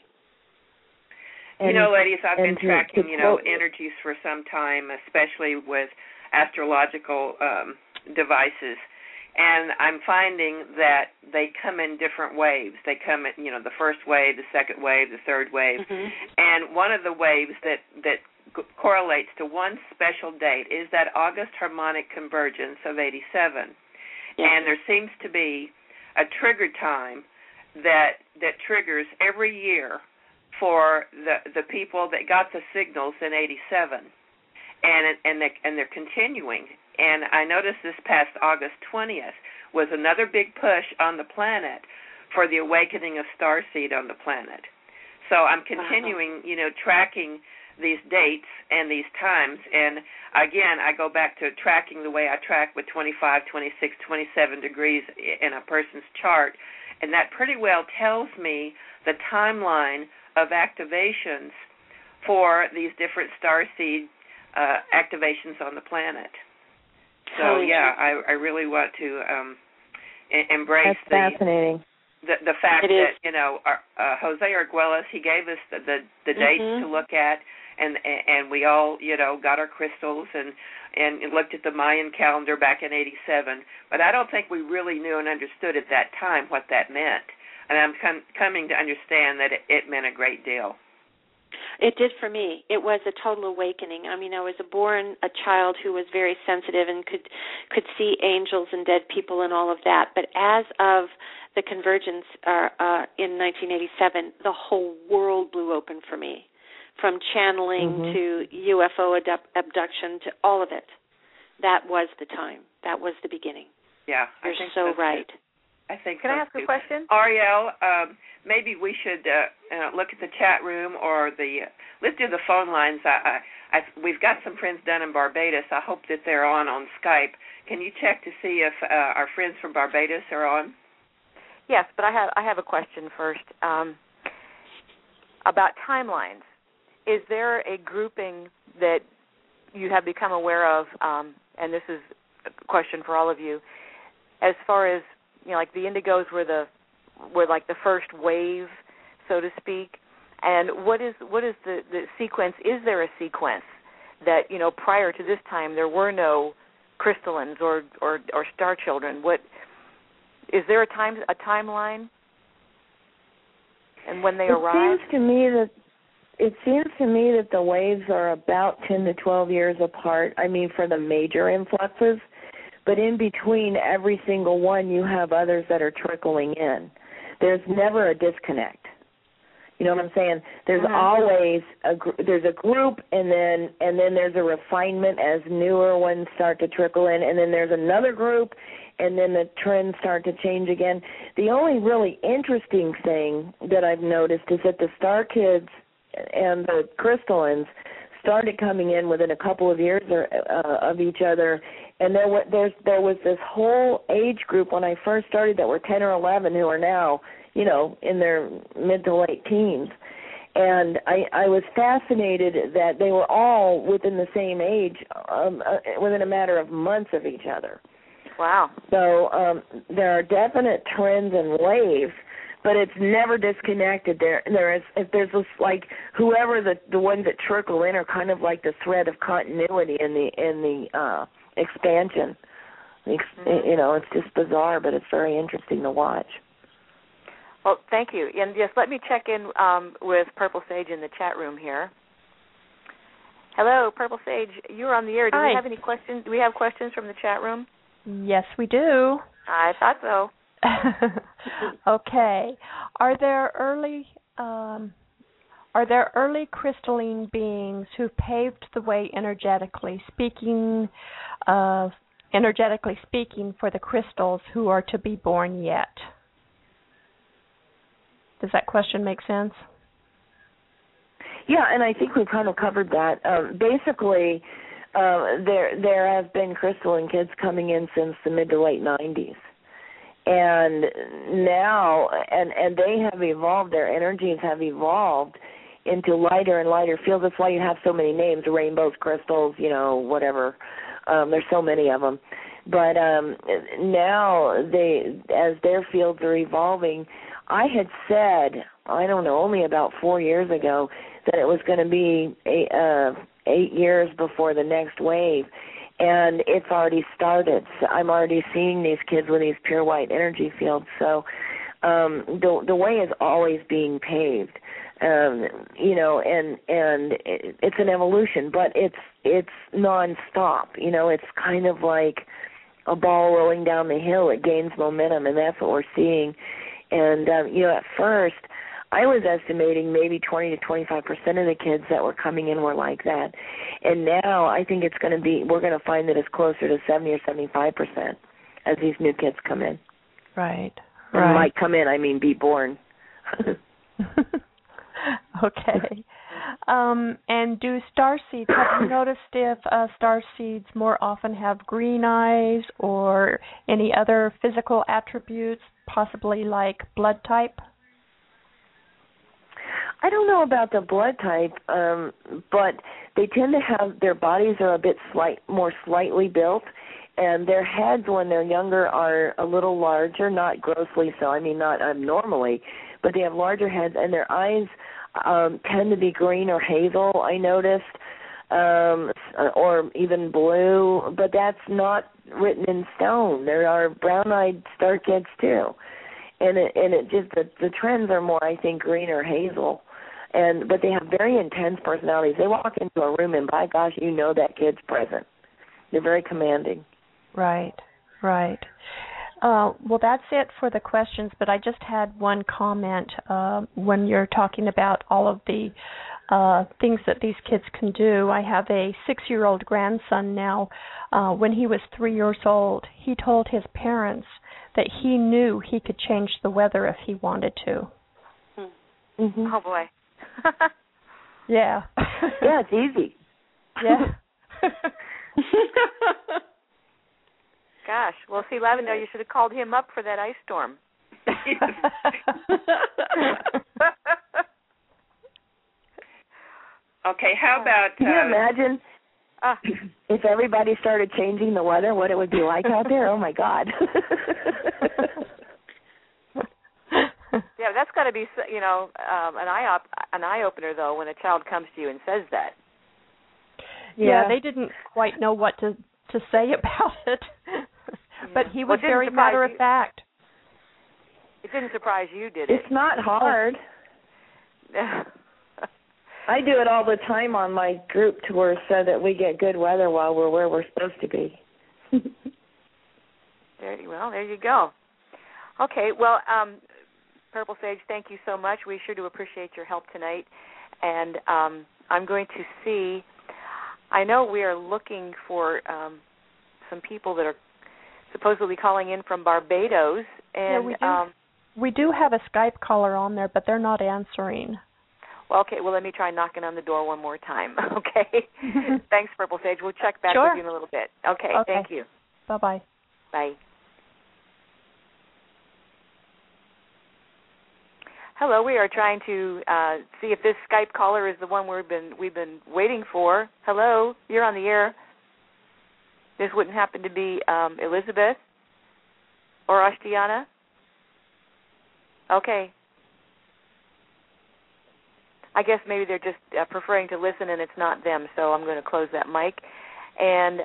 Ladies, I've been tracking, energies for some time, especially with astrological devices. And I'm finding that they come in different waves. They come in, the first wave, the second wave, the third wave. Mm-hmm. And one of the waves that correlates to one special date is that August harmonic convergence of 87. Yeah. And there seems to be a trigger time that triggers every year for the people that got the signals in 87. And they're continuing. And I noticed this past August 20th was another big push on the planet for the awakening of starseed on the planet. So I'm continuing, tracking these dates and these times. And, again, I go back to tracking the way I track with 25, 26, 27 degrees in a person's chart. And that pretty well tells me the timeline of activations for these different starseed activations on the planet. So yeah, I really want to embrace fascinating. The fact that Jose Arguelles, he gave us the dates to look at, and we all got our crystals and looked at the Mayan calendar back in 87. But I don't think we really knew and understood at that time what that meant, and I'm coming to understand that it meant a great deal. It did for me. It was a total awakening. I mean, I was a child who was very sensitive and could see angels and dead people and all of that. But as of the convergence in 1987, the whole world blew open for me, from channeling to UFO abduction to all of it. That was the time. That was the beginning. Yeah, you're so right. I think. Can I ask a question? Ariel, maybe we should look at the chat room or let's do the phone lines. We've got some friends down in Barbados. I hope that they're on Skype. Can you check to see if our friends from Barbados are on? Yes, but I have a question first about timelines. Is there a grouping that you have become aware of, and this is a question for all of you, as far as like the Indigos were like the first wave, so to speak, and what is the sequence? Is there a sequence that prior to this time there were no crystallines or star children? What is there a timeline, and when they arrive? It seems to me that the waves are about 10 to 12 years apart. I mean, for the major influxes. But in between every single one, you have others that are trickling in. There's never a disconnect. You know what I'm saying? There's always there's a group, and then there's a refinement as newer ones start to trickle in, and then there's another group, and then the trends start to change again. The only really interesting thing that I've noticed is that the Star Kids and the crystallines started coming in within a couple of years of each other. And there was this whole age group when I first started that were 10 or 11 who are now, in their mid to late teens. And I was fascinated that they were all within the same age, within a matter of months of each other. Wow. So there are definite trends and waves, but it's never disconnected. There's this, like, whoever the ones that trickle in are kind of like the thread of continuity in the expansion. It's just bizarre, but it's very interesting to watch. Well, thank you. And yes, let me check in with Purple Sage in the chat room here. Hello, Purple Sage. You're on the air. Do we have any questions? Do we have questions from the chat room? Yes, we do. I thought so. Okay. Are there early crystalline beings who paved the way energetically speaking for the crystals who are to be born yet? Does that question make sense? Yeah, and I think we kind of covered that. Basically, there have been crystalline kids coming in since the mid to late 90s. And now, and they have evolved, their energies have evolved into lighter and lighter fields. That's why you have so many names, rainbows, crystals, whatever. There's so many of them. But now, as their fields are evolving, I had said, I don't know, only about 4 years ago, that it was going to be 8 years before the next wave. and it's already started. So I'm already seeing these kids with these pure white energy fields. So the way is always being paved, you know, and it's an evolution, but it's nonstop. You know, it's kind of like a ball rolling down the hill. It gains momentum, and that's what we're seeing. And you know, at first, I was estimating maybe 20 to 25% of the kids that were coming in were like that, and now I think it's going to be. We're going to find that it's closer to 70 or 75% as these new kids come in. Right. And might come in, I mean, be born. Okay. And do starseeds, have you noticed if starseeds more often have green eyes or any other physical attributes, possibly like blood type? I don't know about the blood type, but they tend to have, their bodies are a bit more slightly built, and their heads when they're younger are a little larger, not grossly so, I mean not abnormally, but they have larger heads, and their eyes tend to be green or hazel, I noticed, or even blue, but that's not written in stone. There are brown-eyed star kids too, and it just the trends are more, I think, green or hazel, but they have very intense personalities. They walk into a room and by gosh, you know that kid's present. They're very commanding. Right. Well, that's it for the questions, but I just had one comment when you're talking about all of the things that these kids can do. I have a 6-year-old grandson now. When he was 3 years old, he told his parents that he knew he could change the weather if he wanted to. Mm-hmm. Oh, boy. Yeah. Yeah, it's easy. Yeah. Gosh. Well, see, Lavender, you should have called him up for that ice storm. Okay, how about... Can you imagine if everybody started changing the weather, what it would be like out there? Oh, my God. Yeah, that's got to be, you know, an eye-opener, though, when a child comes to you and says that. Yeah, they didn't quite know what to say about it. But he was very matter-of-fact. It didn't surprise you, did it? It's not hard. I do it all the time on my group tours so that we get good weather while we're where we're supposed to be. There you go. Okay, well, Purple Sage, thank you so much. We sure do appreciate your help tonight. And I'm going to see, I know we are looking for some people that are supposedly calling in from Barbados. And yeah, we do have a Skype caller on there, but they're not answering. Well, okay, well, let me try knocking on the door one more time, okay? Thanks, Purple Sage. We'll check back with you in a little bit. Okay, thank you. Bye-bye. Bye. Hello, we are trying to see if this Skype caller is the one we've been waiting for. Hello, you're on the air. This wouldn't happen to be Elizabeth or Ashtiana? Okay. I guess maybe they're just preferring to listen and it's not them, so I'm going to close that mic and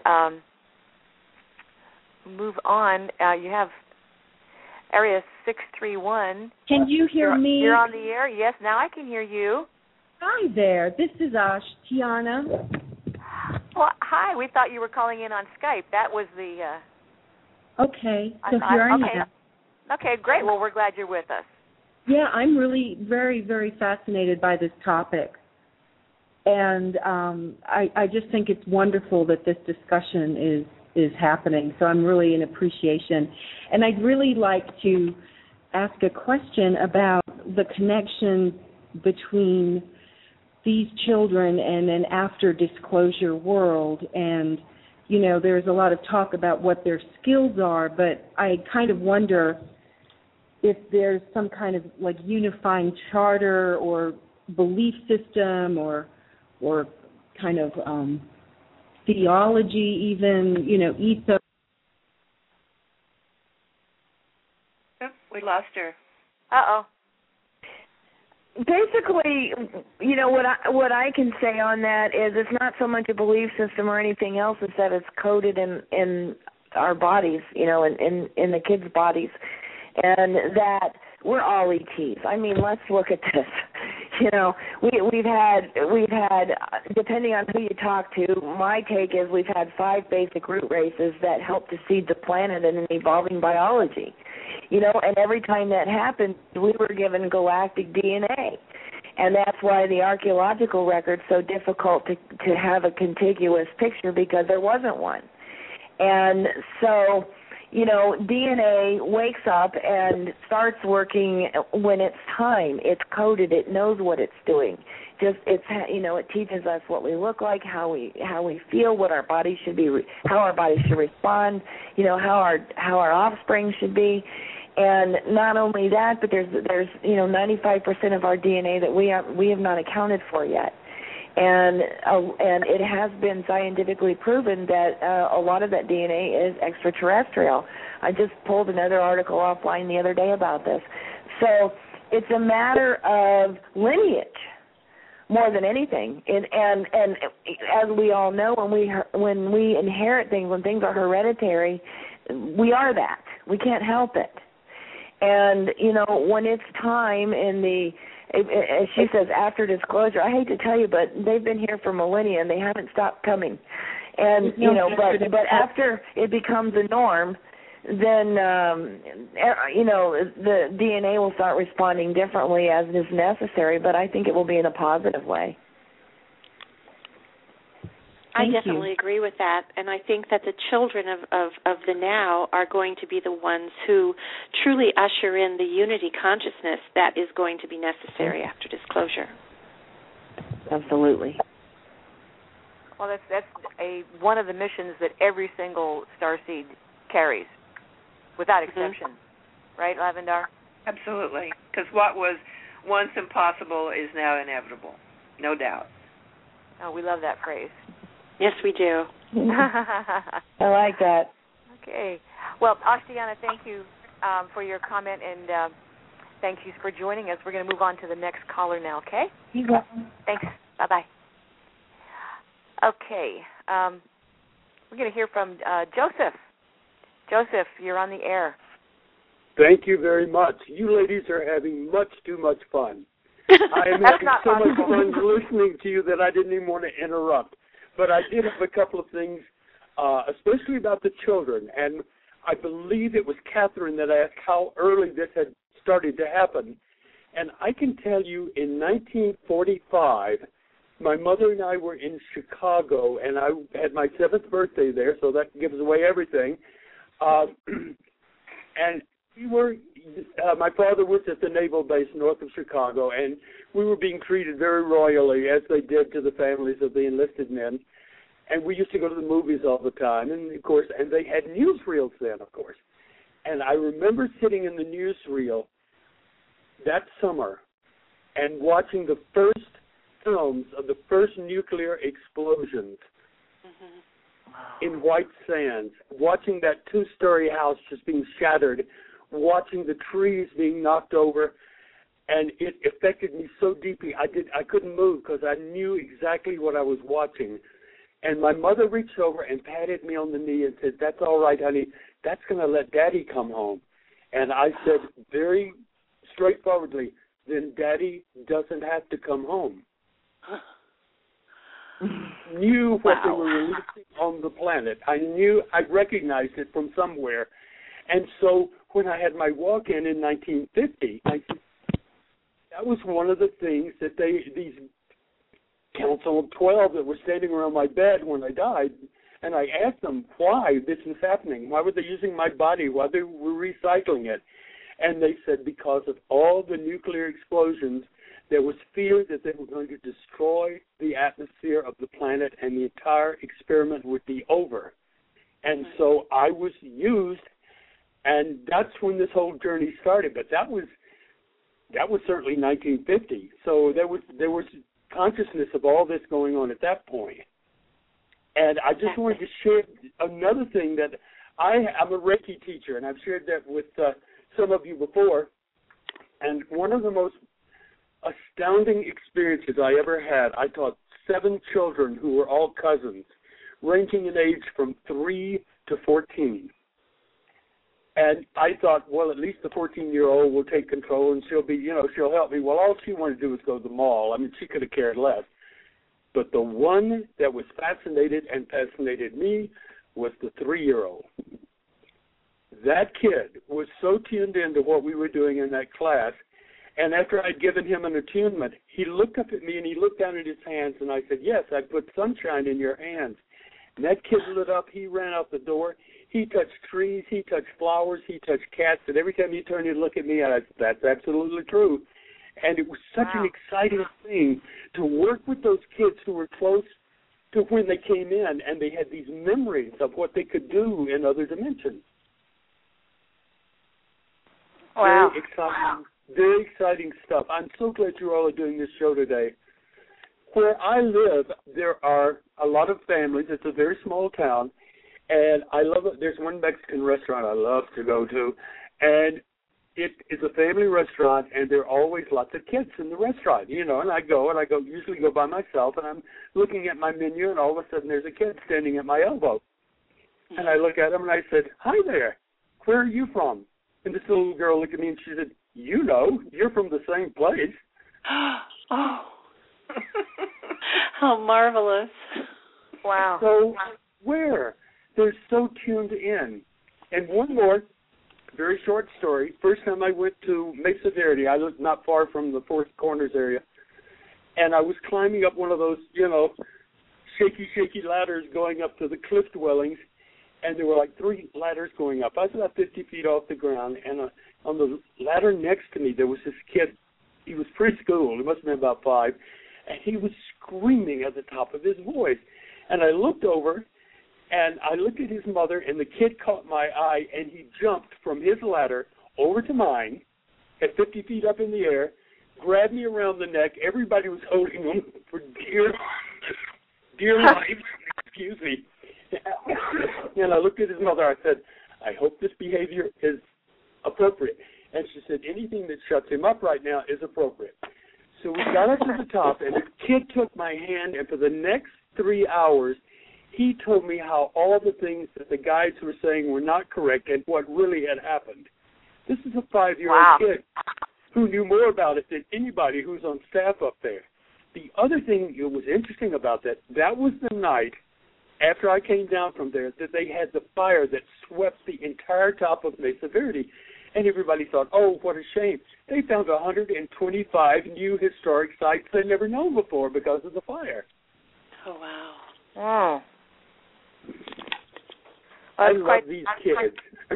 move on. You have area 631. Can you hear me? You're on the air? Yes, now I can hear you. Hi there. This is Ashtiana. Well, hi. We thought you were calling in on Skype. That was the... Okay, so here I am. Okay, great. Well, we're glad you're with us. Yeah, I'm really very, very fascinated by this topic. And I just think it's wonderful that this discussion is happening. So I'm really in appreciation. And I'd really like to ask a question about the connection between these children and an after-disclosure world. And, you know, there's a lot of talk about what their skills are, but I kind of wonder if there's some kind of like unifying charter or belief system or kind of theology even, you know, ethos. Oh, we lost her. Uh-oh. Basically, what I can say on that is it's not so much a belief system or anything else. It's that it's coded in our bodies, in the kids' bodies, and that we're all ETs. I mean, let's look at this. We've had depending on who you talk to, my take is we've had 5 basic root races that helped to seed the planet in an evolving biology. And every time that happened, we were given galactic DNA. And that's why the archaeological record's so difficult to have a contiguous picture, because there wasn't one. And so, DNA wakes up and starts working when it's time. It's coded. It knows what it's doing. It teaches us what we look like, how we feel, what our bodies should be, how our bodies should respond, how our offspring should be. And not only that, but there's 95% of our DNA that we have not accounted for yet. And it has been scientifically proven that a lot of that DNA is extraterrestrial. I just pulled another article offline the other day about this. So it's a matter of lineage more than anything. And as we all know, when we inherit things, when things are hereditary, we are that. We can't help it. And, when it's time as she says, after disclosure, I hate to tell you, but they've been here for millennia and they haven't stopped coming. And, but after it becomes a norm, then, the DNA will start responding differently as is necessary, but I think it will be in a positive way. I definitely agree with that, and I think that the children of the now are going to be the ones who truly usher in the unity consciousness that is going to be necessary after disclosure. Absolutely. Well, that's one of the missions that every single starseed carries, without exception. Right, Lavendar? Absolutely, because what was once impossible is now inevitable, no doubt. Oh, we love that phrase. Yes, we do. I like that. Okay. Well, Ashtiana, thank you for your comment, and thank you for joining us. We're going to move on to the next caller now, okay? You're welcome. Thanks. Bye-bye. Okay. We're going to hear from Joseph. Joseph, you're on the air. Thank you very much. You ladies are having much too much fun. I am having so much fun listening to you that I didn't even want to interrupt. But I did have a couple of things, especially about the children. And I believe it was Catherine that asked how early this had started to happen. And I can tell you in 1945, my mother and I were in Chicago, and I had my 7th birthday there, so that gives away everything. And we were, my father was at the naval base north of Chicago, and we were being treated very royally, as they did to the families of the enlisted men. And we used to go to the movies all the time, and of course, and they had newsreels then, of course. And I remember sitting in the newsreel that summer and watching the first films of the first nuclear explosions in White Sands, watching that 2-story house just being shattered, watching the trees being knocked over, and it affected me so deeply. I couldn't move because I knew exactly what I was watching. And my mother reached over and patted me on the knee and said, "That's all right, honey. That's going to let Daddy come home." And I said very straightforwardly, "Then Daddy doesn't have to come home." Knew what they were releasing on the planet. I recognized it from somewhere. And so when I had my walk-in in 1950, that was one of the things that these Council of 12 that were standing around my bed when I died, and I asked them why this was happening. Why were they using my body? Why they were recycling it? And they said because of all the nuclear explosions, there was fear that they were going to destroy the atmosphere of the planet and the entire experiment would be over. And so I was used, and that's when this whole journey started. But that was certainly 1950. So there was consciousness of all this going on at that point. And I just wanted to share another thing that I'm a Reiki teacher, and I've shared that with some of you before. And one of the most astounding experiences I ever had. I taught 7 children who were all cousins, ranging in age from 3 to 14. And I thought, well, at least the 14-year-old will take control and she'll help me. Well, all she wanted to do was go to the mall. I mean, she could have cared less. But the one that was fascinated me was the 3-year-old. That kid was so tuned into what we were doing in that class, and after I'd given him an attunement, he looked up at me and he looked down at his hands, and I said, yes, I put sunshine in your hands. And that kid lit up. He ran out the door. He touched trees. He touched flowers. He touched cats. And every time he turned, he'd look at me, and I said, that's absolutely true. And it was such an exciting thing to work with those kids who were close to when they came in, and they had these memories of what they could do in other dimensions. Wow. Very exciting stuff. I'm so glad you all are doing this show today. Where I live, there are a lot of families. It's a very small town, and I love it. There's one Mexican restaurant I love to go to, and it is a family restaurant, and there are always lots of kids in the restaurant, and I usually go by myself, and I'm looking at my menu, and all of a sudden there's a kid standing at my elbow. And I look at him, and I said, hi there, where are you from? And this little girl looked at me, and she said, you're from the same place. Oh. How marvelous. Wow. So where? They're so tuned in. And one more very short story. First time I went to Mesa Verde, I lived not far from the Four Corners area, and I was climbing up one of those, shaky ladders going up to the cliff dwellings, and there were like 3 ladders going up. I was about 50 feet off the ground, and on the ladder next to me, there was this kid. He was preschool. He must have been about 5, and he was screaming at the top of his voice. And I looked over, and I looked at his mother, and the kid caught my eye, and he jumped from his ladder over to mine at 50 feet up in the air, grabbed me around the neck. Everybody was holding him for dear life. Excuse me. And I looked at his mother. I said, I hope this behavior is appropriate. And she said, anything that shuts him up right now is appropriate. So we got up to the top, and the kid took my hand, and for the next 3 hours, he told me how all the things that the guides were saying were not correct and what really had happened. This is a 5-year-old kid who knew more about it than anybody who's on staff up there. The other thing that was interesting about that was the night after I came down from there that they had the fire that swept the entire top of Mesa Verde. And everybody thought, oh, what a shame. They found 125 new historic sites they'd never known before because of the fire. Oh, wow. Wow. I love these kids.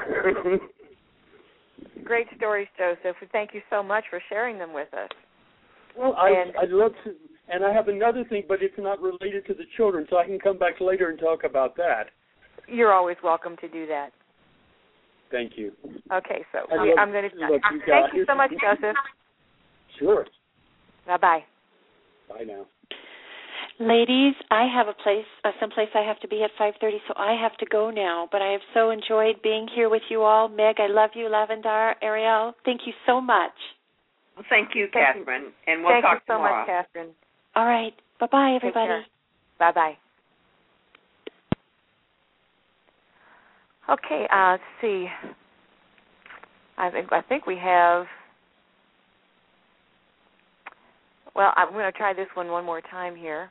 Great stories, Joseph. Thank you so much for sharing them with us. Well, I'd love to. And I have another thing, but it's not related to the children, so I can come back later and talk about that. You're always welcome to do that. Thank you. Okay, so I'm going to thank you so much, Joseph. Sure. Bye-bye. Bye now. Ladies, I have someplace I have to be at 5:30, so I have to go now. But I have so enjoyed being here with you all. Meg, I love you. Lavendar, Ariel, thank you so much. Well, thank you, Catherine, and we'll talk tomorrow. Thank you so much, Catherine. All right. Bye-bye, everybody. Bye-bye. Okay, let's see. I think we have. Well, I'm going to try this one more time here.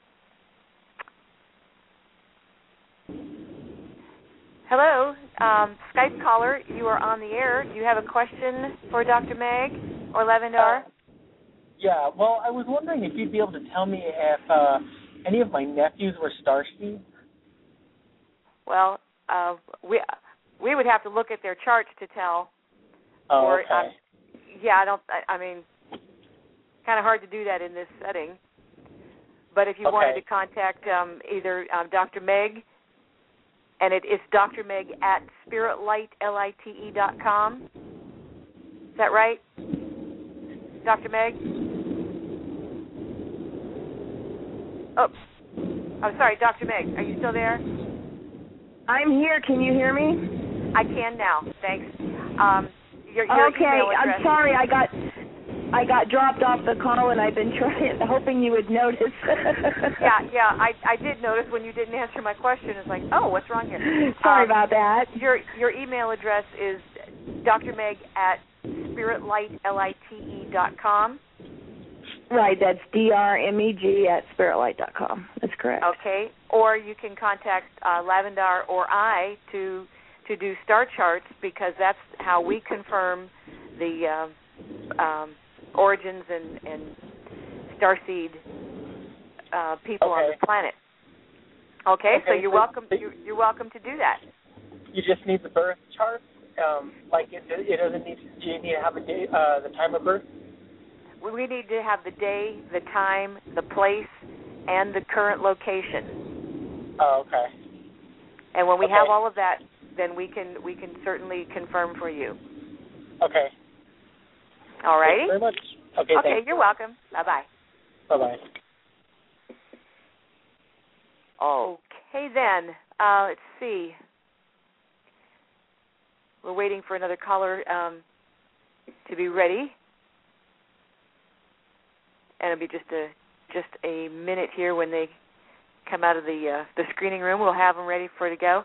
Hello, Skype caller. You are on the air. Do you have a question for Dr. Meg or Lavendar? Yeah. Well, I was wondering if you'd be able to tell me if any of my nephews were Starseeds. Well, we would have to look at their charts to tell. Oh, okay. I mean, kind of hard to do that in this setting. But if you wanted to contact either Dr. Meg, and it's Dr. Meg at spiritlightlite.com. Is that right? Dr. Meg? Oh, I'm sorry, Dr. Meg, are you still there? I'm here. Can you hear me? I can now. Thanks. Your okay. email address. I'm sorry. I got I got dropped off the call, and I've been hoping you would notice. yeah, I did notice when you didn't answer my question. It's like, oh, what's wrong here? Sorry about that. Your email address is drmeg@spiritlight.com. Right, that's drmeg@spiritlight.com. That's correct. Okay, or you can contact Lavendar or I to do star charts, because that's how we confirm the origins and starseed people on the planet. Okay, so you're welcome. You're welcome to do that. You just need the birth chart. It doesn't need. Do you need to have the time of birth? We need to have the day, the time, the place, and the current location. Oh, okay. And when we have all of that, then we can certainly confirm for you. Okay. All righty. Thank you very much. Okay. Thanks. You're welcome. Bye-bye. Bye-bye. Okay, then. Let's see. We're waiting for another caller to be ready. And it'll be just a minute here when they come out of the screening room. We'll have them ready to go.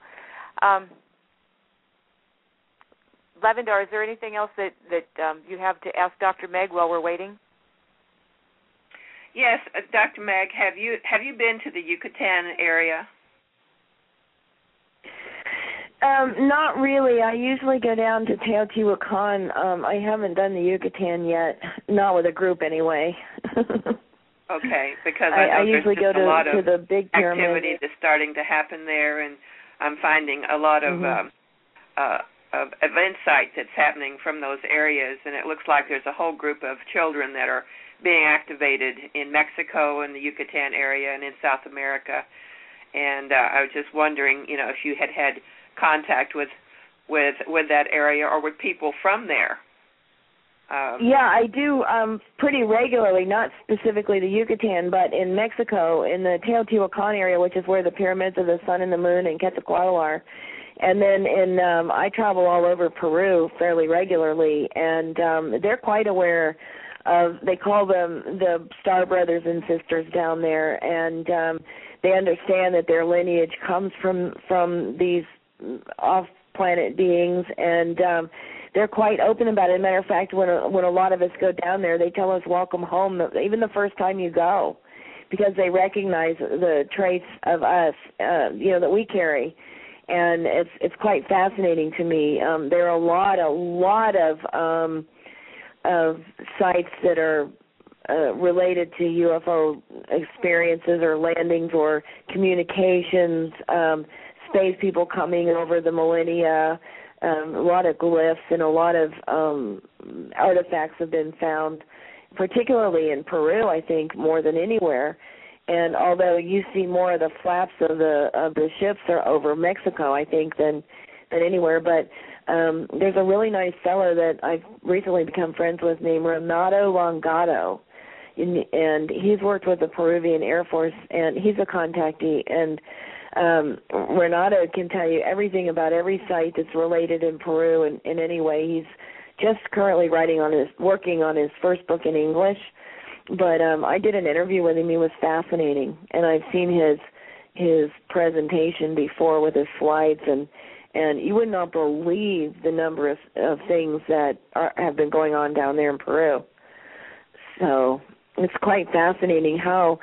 Lavendar, is there anything else that you have to ask Dr. Meg while we're waiting? Yes, Dr. Meg, have you been to the Yucatan area? Not really. I usually go down to Teotihuacan. I haven't done the Yucatan yet, not with a group anyway. Okay, because I know usually there's go a lot of the big pyramid. activity that's starting to happen there, and I'm finding a lot of insight that's happening from those areas, and it looks like there's a whole group of children that are being activated in Mexico and the Yucatan area and in South America. And I was just wondering, if you had contact with that area or with people from there. Yeah, I do pretty regularly, not specifically the Yucatan, but in Mexico, in the Teotihuacan area, which is where the pyramids of the sun and the moon and Quetzalcoatl are. And then I travel all over Peru fairly regularly, and they're quite aware of, they call them the star brothers and sisters down there, and they understand that their lineage comes from these off-planet beings, and they're quite open about it. As a matter of fact, when a lot of us go down there, they tell us welcome home, even the first time you go, because they recognize the traits of us, that we carry. And it's quite fascinating to me. There are a lot of sites that are related to UFO experiences or landings or communications, space people coming over the millennia. A lot of glyphs and a lot of artifacts have been found, particularly in Peru, I think, more than anywhere. And although you see more of the flaps of the ships are over Mexico, I think, than anywhere, but there's a really nice fellow that I've recently become friends with named Renato Longato, and he's worked with the Peruvian Air Force, and he's a contactee, and Renato can tell you everything about every site that's related in Peru in any way. He's just currently working on his first book in English. But I did an interview with him. He was fascinating, and I've seen his presentation before with his slides, and you would not believe the number of things that have been going on down there in Peru. So it's quite fascinating how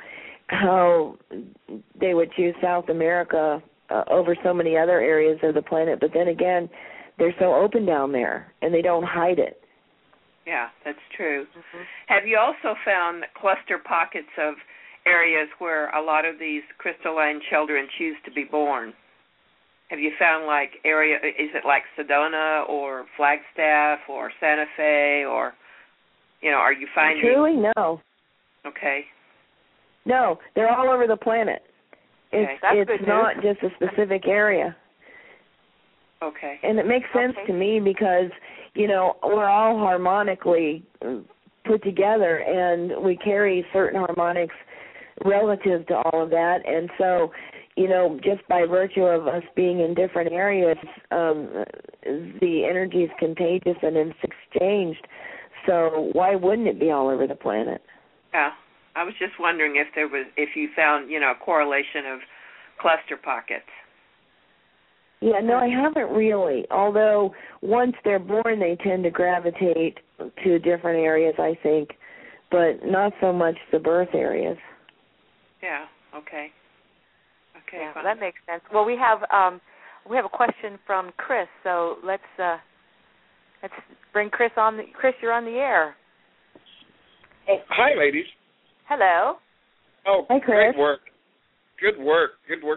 they would choose South America over so many other areas of the planet. But then again, they're so open down there, and they don't hide it. Yeah, that's true. Mm-hmm. Have you also found cluster pockets of areas where a lot of these crystalline children choose to be born? Have you found is it like Sedona or Flagstaff or Santa Fe, or, are you finding? Truly, no. Okay. No, they're all over the planet. It's not just a specific area. Okay. And it makes sense to me because, we're all harmonically put together, and we carry certain harmonics relative to all of that. And so, just by virtue of us being in different areas, the energy is contagious and it's exchanged. So why wouldn't it be all over the planet? Yeah, I was just wondering if you found, a correlation of cluster pockets. Yeah, no, I haven't really. Although once they're born, they tend to gravitate to different areas, I think, but not so much the birth areas. Yeah. Okay. Yeah, well, that makes sense. Well, we have a question from Chris, so let's bring Chris on. Chris, you're on the air. Oh, hi, ladies. Hello. Oh, hi, Chris. Great work. Good work.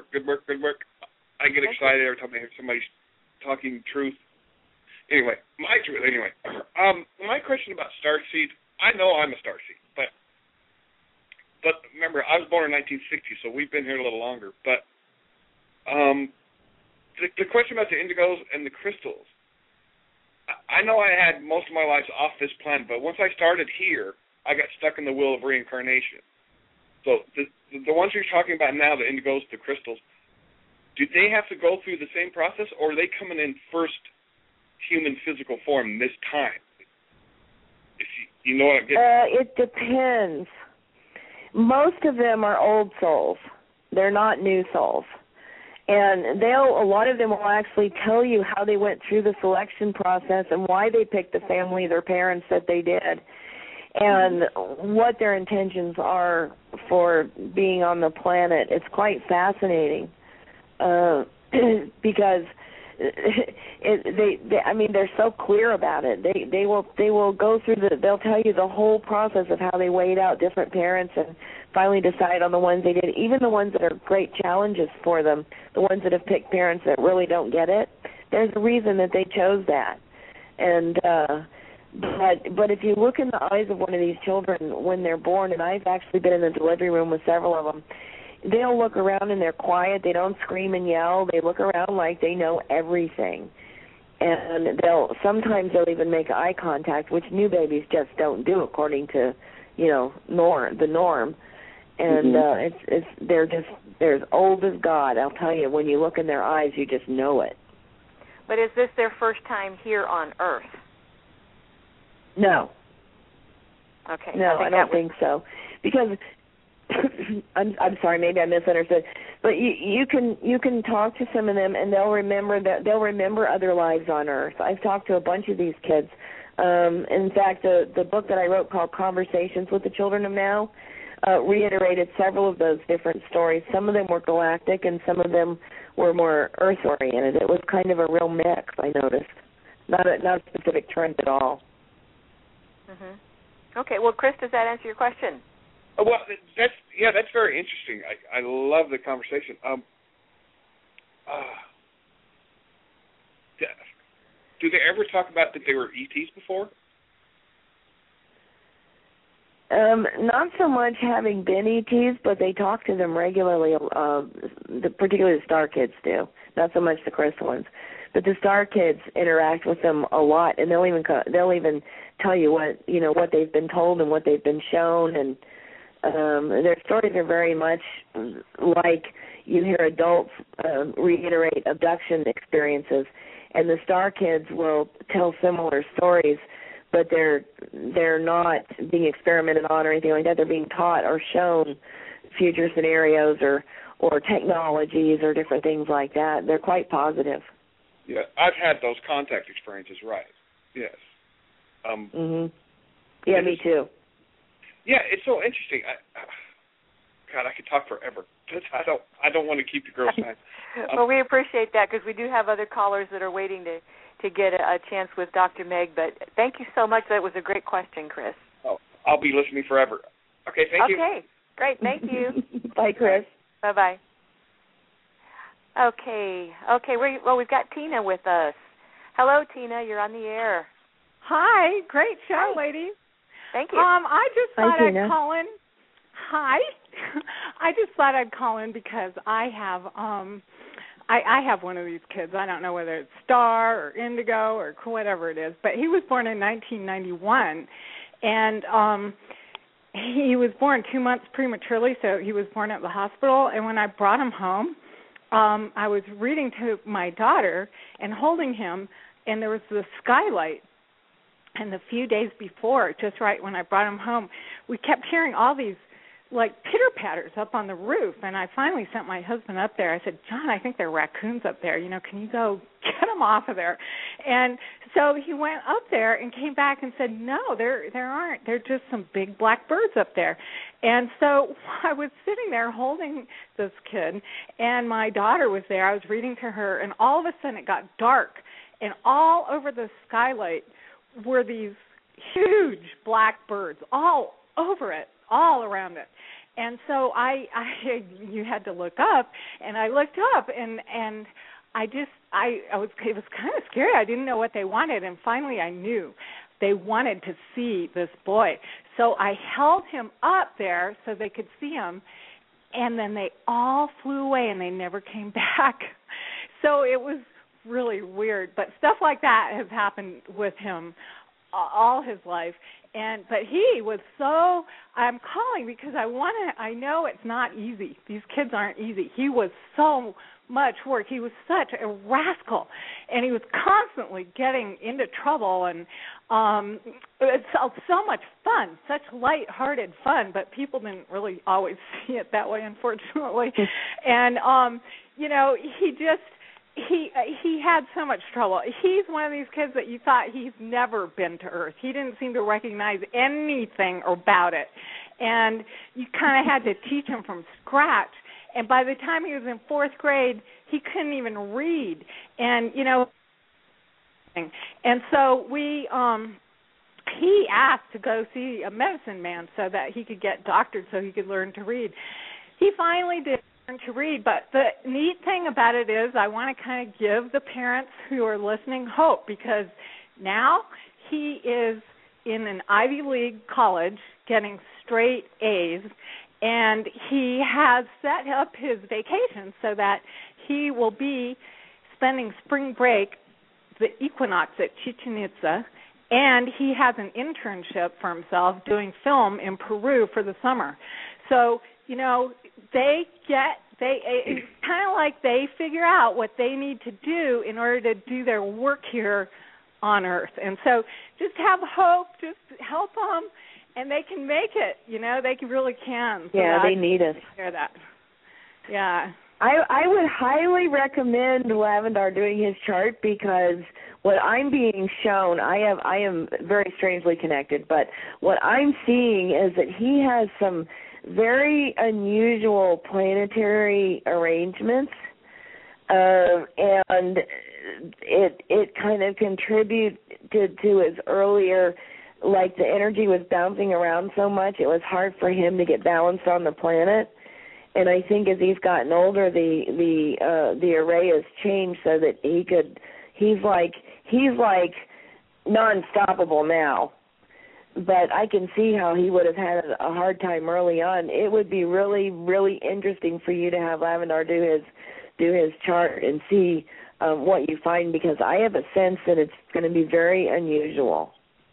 I get excited every time I hear somebody talking truth. Anyway, my question about starseed. I know I'm a starseed, but remember, I was born in 1960, so we've been here a little longer. But the question about the indigos and the crystals, I know I had most of my life off this planet, but once I started here, I got stuck in the wheel of reincarnation. So the ones you're talking about now, the indigos, the crystals, do they have to go through the same process, or are they coming in first human physical form this time? If you know what I'm getting. It depends. Most of them are old souls. They're not new souls. And a lot of them will actually tell you how they went through the selection process and why they picked the family, their parents that they did, and what their intentions are for being on the planet. It's quite fascinating because they're so clear about it. They will go through they'll tell you the whole process of how they weighed out different parents and finally decide on the ones they did. Even the ones that are great challenges for them, the ones that have picked parents that really don't get it, there's a reason that they chose that. And but if you look in the eyes of one of these children when they're born, and I've actually been in the delivery room with several of them, they'll look around and they're quiet. They don't scream and yell. They look around like they know everything. And sometimes they'll even make eye contact, which new babies just don't do according to, the norm. And they're as old as God. I'll tell you, when you look in their eyes, you just know it. But is this their first time here on Earth? No. Okay. No, I don't think so. Because I'm sorry, maybe I misunderstood. But you can talk to some of them, and they'll remember other lives on Earth. I've talked to a bunch of these kids. In fact, the book that I wrote called Conversations with the Children of Now reiterated several of those different stories. Some of them were galactic, and some of them were more Earth-oriented. It was kind of a real mix, I noticed. Not a specific trend at all. Mm-hmm. Okay. Well, Chris, does that answer your question? Well, that's very interesting. I love the conversation. Do they ever talk about that they were ETs before? Not so much having been ETs, but they talk to them regularly. Particularly the Star Kids do. Not so much the Crystal ones, but the Star Kids interact with them a lot, and they'll even tell you what they've been told and what they've been shown, and their stories are very much like you hear adults reiterate abduction experiences, and the Star Kids will tell similar stories, but they're not being experimented on or anything like that. They're being taught or shown future scenarios or technologies or different things like that. They're quite positive. Yeah, I've had those contact experiences, right. Yes. Yeah, me too. Yeah, it's so interesting. God, I could talk forever. I don't want to keep the girls' time. Well, we appreciate that because we do have other callers that are waiting to get a chance with Dr. Meg. But thank you so much. That was a great question, Chris. Oh, I'll be listening forever. Okay, thank you. Okay, great. Thank you. Bye, Chris. Bye-bye. Okay. We've got Tina with us. Hello, Tina. You're on the air. Hi. Great show, Hi. ladies. Thank you. I just thought Tina. I'd call in. Hi. I just thought I'd call in because I have I have one of these kids. I don't know whether it's Star or Indigo or whatever it is, but he was born in 1991, and he was born 2 months prematurely, so he was born at the hospital. And when I brought him home, I was reading to my daughter and holding him, and there was this skylight And the few days before, just right when I brought him home, we kept hearing all these like pitter-patters up on the roof, and I finally sent my husband up there. I said, John, I think there are raccoons up there. Can you go get them off of there? And so he went up there and came back and said, no, there aren't. They're just some big black birds up there. And so I was sitting there holding this kid, and my daughter was there. I was reading to her, and all of a sudden it got dark, and all over the skylight were these huge black birds all over it, all around it. And so you had to look up, and I looked up, and it was kind of scary. I didn't know what they wanted, and finally I knew they wanted to see this boy. So I held him up there so they could see him, and then they all flew away, and they never came back. So it was really weird, but stuff like that has happened with him all his life. But he was I'm calling because I know it's not easy. These kids aren't easy. He was so much work. He was such a rascal, and he was constantly getting into trouble, and it's so much fun, such light-hearted fun, but people didn't really always see it that way, unfortunately. And, he had so much trouble. He's one of these kids that you thought he's never been to Earth. He didn't seem to recognize anything about it. And you kind of had to teach him from scratch. And by the time he was in fourth grade, he couldn't even read. And, and so he asked to go see a medicine man so that he could get doctored so he could learn to read. He finally did learn to read, but the neat thing about it is I want to kind of give the parents who are listening hope, because now he is in an Ivy League college getting straight A's, and he has set up his vacation so that he will be spending spring break, the equinox, at Chichen Itza, and he has an internship for himself doing film in Peru for the summer. So, it's kind of like they figure out what they need to do in order to do their work here on Earth. And so just have hope, just help them, and they can make it. They really can. So yeah, they need us. Hear that. Yeah. I would highly recommend Lavendar doing his chart, because what I'm being shown, I am very strangely connected, but what I'm seeing is that he has some very unusual planetary arrangements, and it kind of contributed to his earlier, like the energy was bouncing around so much, it was hard for him to get balanced on the planet. And I think as he's gotten older, the array has changed so that he's like non-stoppable now. But I can see how he would have had a hard time early on. It would be really, really interesting for you to have Lavendar do his chart and see what you find, because I have a sense that it's going to be very unusual.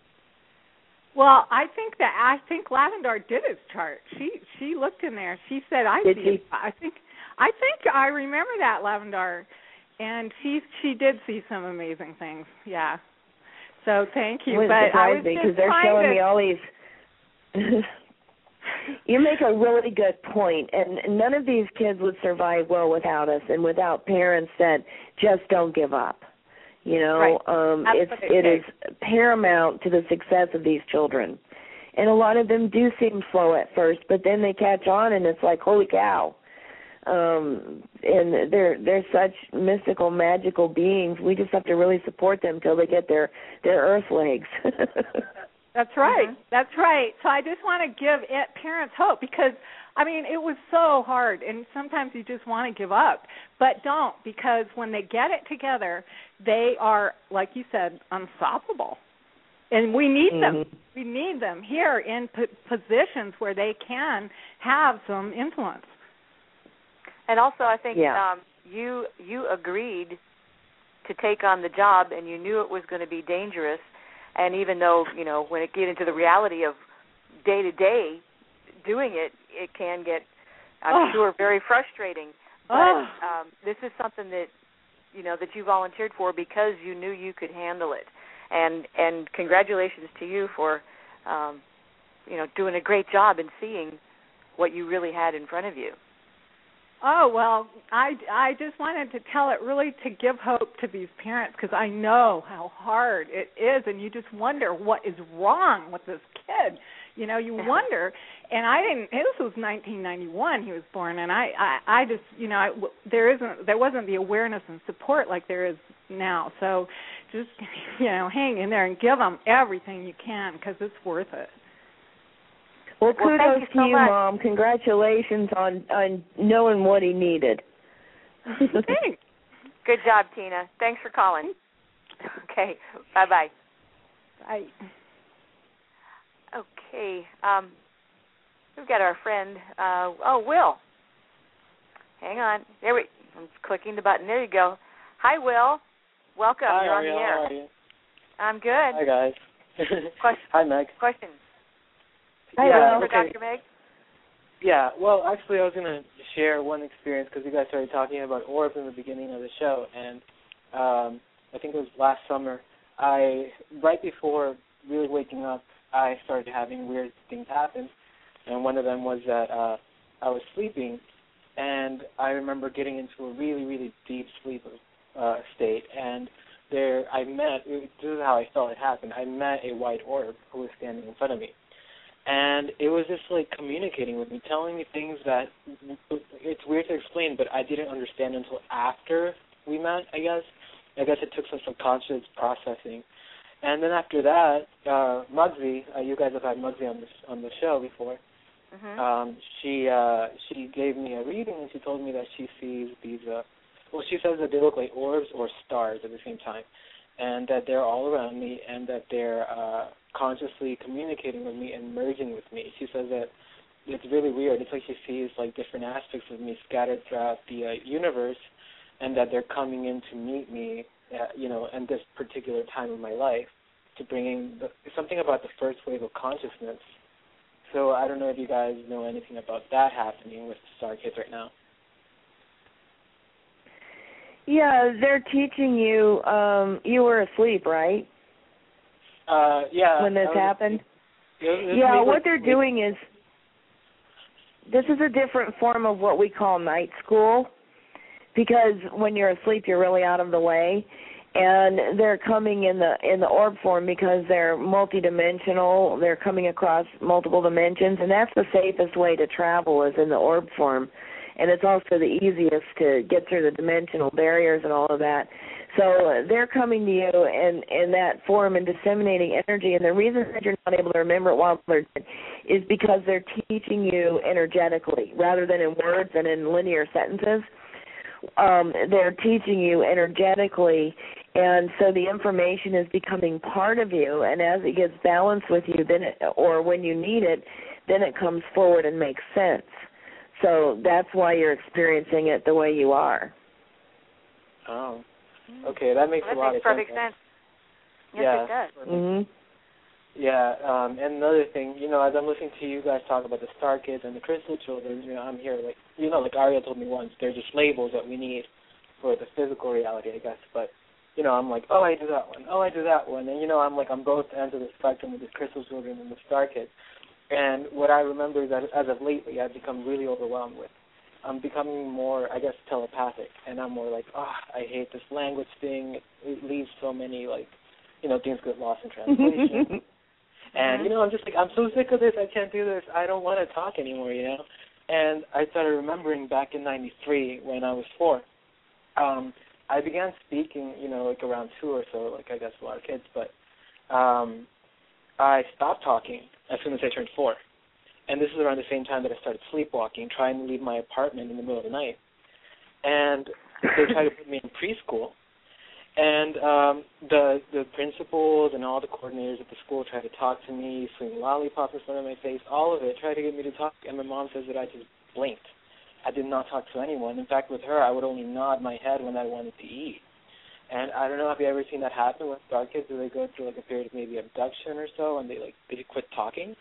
Well, I think Lavendar did his chart. She looked in there. She said, I think I remember that, Lavendar, and she did see some amazing things. Yeah. So thank you. But I was because they're showing me all these. You make a really good point, and none of these kids would survive well without us and without parents that just don't give up. Right. It is paramount to the success of these children. And a lot of them do seem slow at first, but then they catch on, and it's like, holy cow. And they're such mystical, magical beings. We just have to really support them till they get their earth legs. That's right. Mm-hmm. That's right. So I just want to give parents hope, because it was so hard, and sometimes you just want to give up. But don't, because when they get it together, they are, like you said, unstoppable. And we need them. We need them here in positions where they can have some influence. And also, I think you agreed to take on the job, and you knew it was going to be dangerous. And even though, when it get into the reality of day-to-day doing it, it can get, I'm sure, very frustrating. But this is something that, that you volunteered for because you knew you could handle it. And congratulations to you for doing a great job in seeing what you really had in front of you. Oh, well, I just wanted to tell it really to give hope to these parents, because I know how hard it is, and you just wonder what is wrong with this kid. You wonder, and this was 1991 he was born, and I just, there wasn't the awareness and support like there is now. So just, hang in there and give them everything you can, because it's worth it. Well, kudos to you, Mom. Congratulations on knowing what he needed. Thanks. Good job, Tina. Thanks for calling. Okay, bye-bye. Bye. Okay, we've got our friend, Will. Hang on. I'm clicking the button. There you go. Hi, Will. Welcome. Hi, You're on the air. How are you? I'm good. Hi, guys. Hi, Meg. Question. Hi, Will. For Dr. Meg? Yeah, well, actually, I was going to share one experience because you guys started talking about orbs in the beginning of the show, and I think it was last summer. Right before really waking up, I started having weird things happen, and one of them was that I was sleeping, and I remember getting into a really, really deep sleep state, and this is how I felt it happened. I met a white orb who was standing in front of me, and it was just like communicating with me, telling me things that it's weird to explain, but I didn't understand until after we met, I guess. I guess it took some subconscious processing. And then after that, Muggsy, you guys have had Muggsy on the show before. Mm-hmm. She gave me a reading, and she told me that she sees these. She says that they look like orbs or stars at the same time, and that they're all around me, and that they're consciously communicating with me and merging with me. She says that it's really weird. It's like she sees like different aspects of me scattered throughout the universe, and that they're coming in to meet me. In this particular time of my life, to bringing something about the first wave of consciousness. So I don't know if you guys know anything about that happening with Star Kids right now. Yeah, they're teaching you. You were asleep, right? Yeah. When this happened? What they're doing is, this is a different form of what we call night school, because when you're asleep, you're really out of the way. And they're coming in the orb form because they're multidimensional. They're coming across multiple dimensions, and that's the safest way to travel is in the orb form. And it's also the easiest to get through the dimensional barriers and all of that. So they're coming to you in that form and disseminating energy. And the reason that you're not able to remember it while they're dead is because they're teaching you energetically rather than in words and in linear sentences. They're teaching you energetically, and so the information is becoming part of you, and as it gets balanced with you, or when you need it, then it comes forward and makes sense. So that's why you're experiencing it the way you are. Oh, okay, that makes a lot of sense. That makes perfect sense. Yes, it does. Mm-hmm. Yeah, and another thing, as I'm listening to you guys talk about the Star Kids and the Crystal Children, I'm here, like Aria told me once, they're just labels that we need for the physical reality, I guess. But, I'm like, oh, I do that one. Oh, I do that one. And, I'm like on both ends of the spectrum with the Crystal Children and the Star Kids. And what I remember is that as of lately, I've become really overwhelmed with. I'm becoming more, I guess, telepathic. And I'm more like, I hate this language thing. It leaves so many, things get lost in translation. And, I'm just like, I'm so sick of this. I can't do this. I don't want to talk anymore, And I started remembering back in 93 when I was 4. I began speaking, around 2 or so, I guess a lot of kids. But I stopped talking as soon as I turned 4. And this is around the same time that I started sleepwalking, trying to leave my apartment in the middle of the night. And they tried to put me in preschool. And the principals and all the coordinators at the school tried to talk to me, swing lollipops in front of my face, all of it, tried to get me to talk. And my mom says that I just blinked. I did not talk to anyone. In fact, with her, I would only nod my head when I wanted to eat. And I don't know if you've ever seen that happen with Star Kids, where they go through a period of maybe abduction or so, and they quit talking.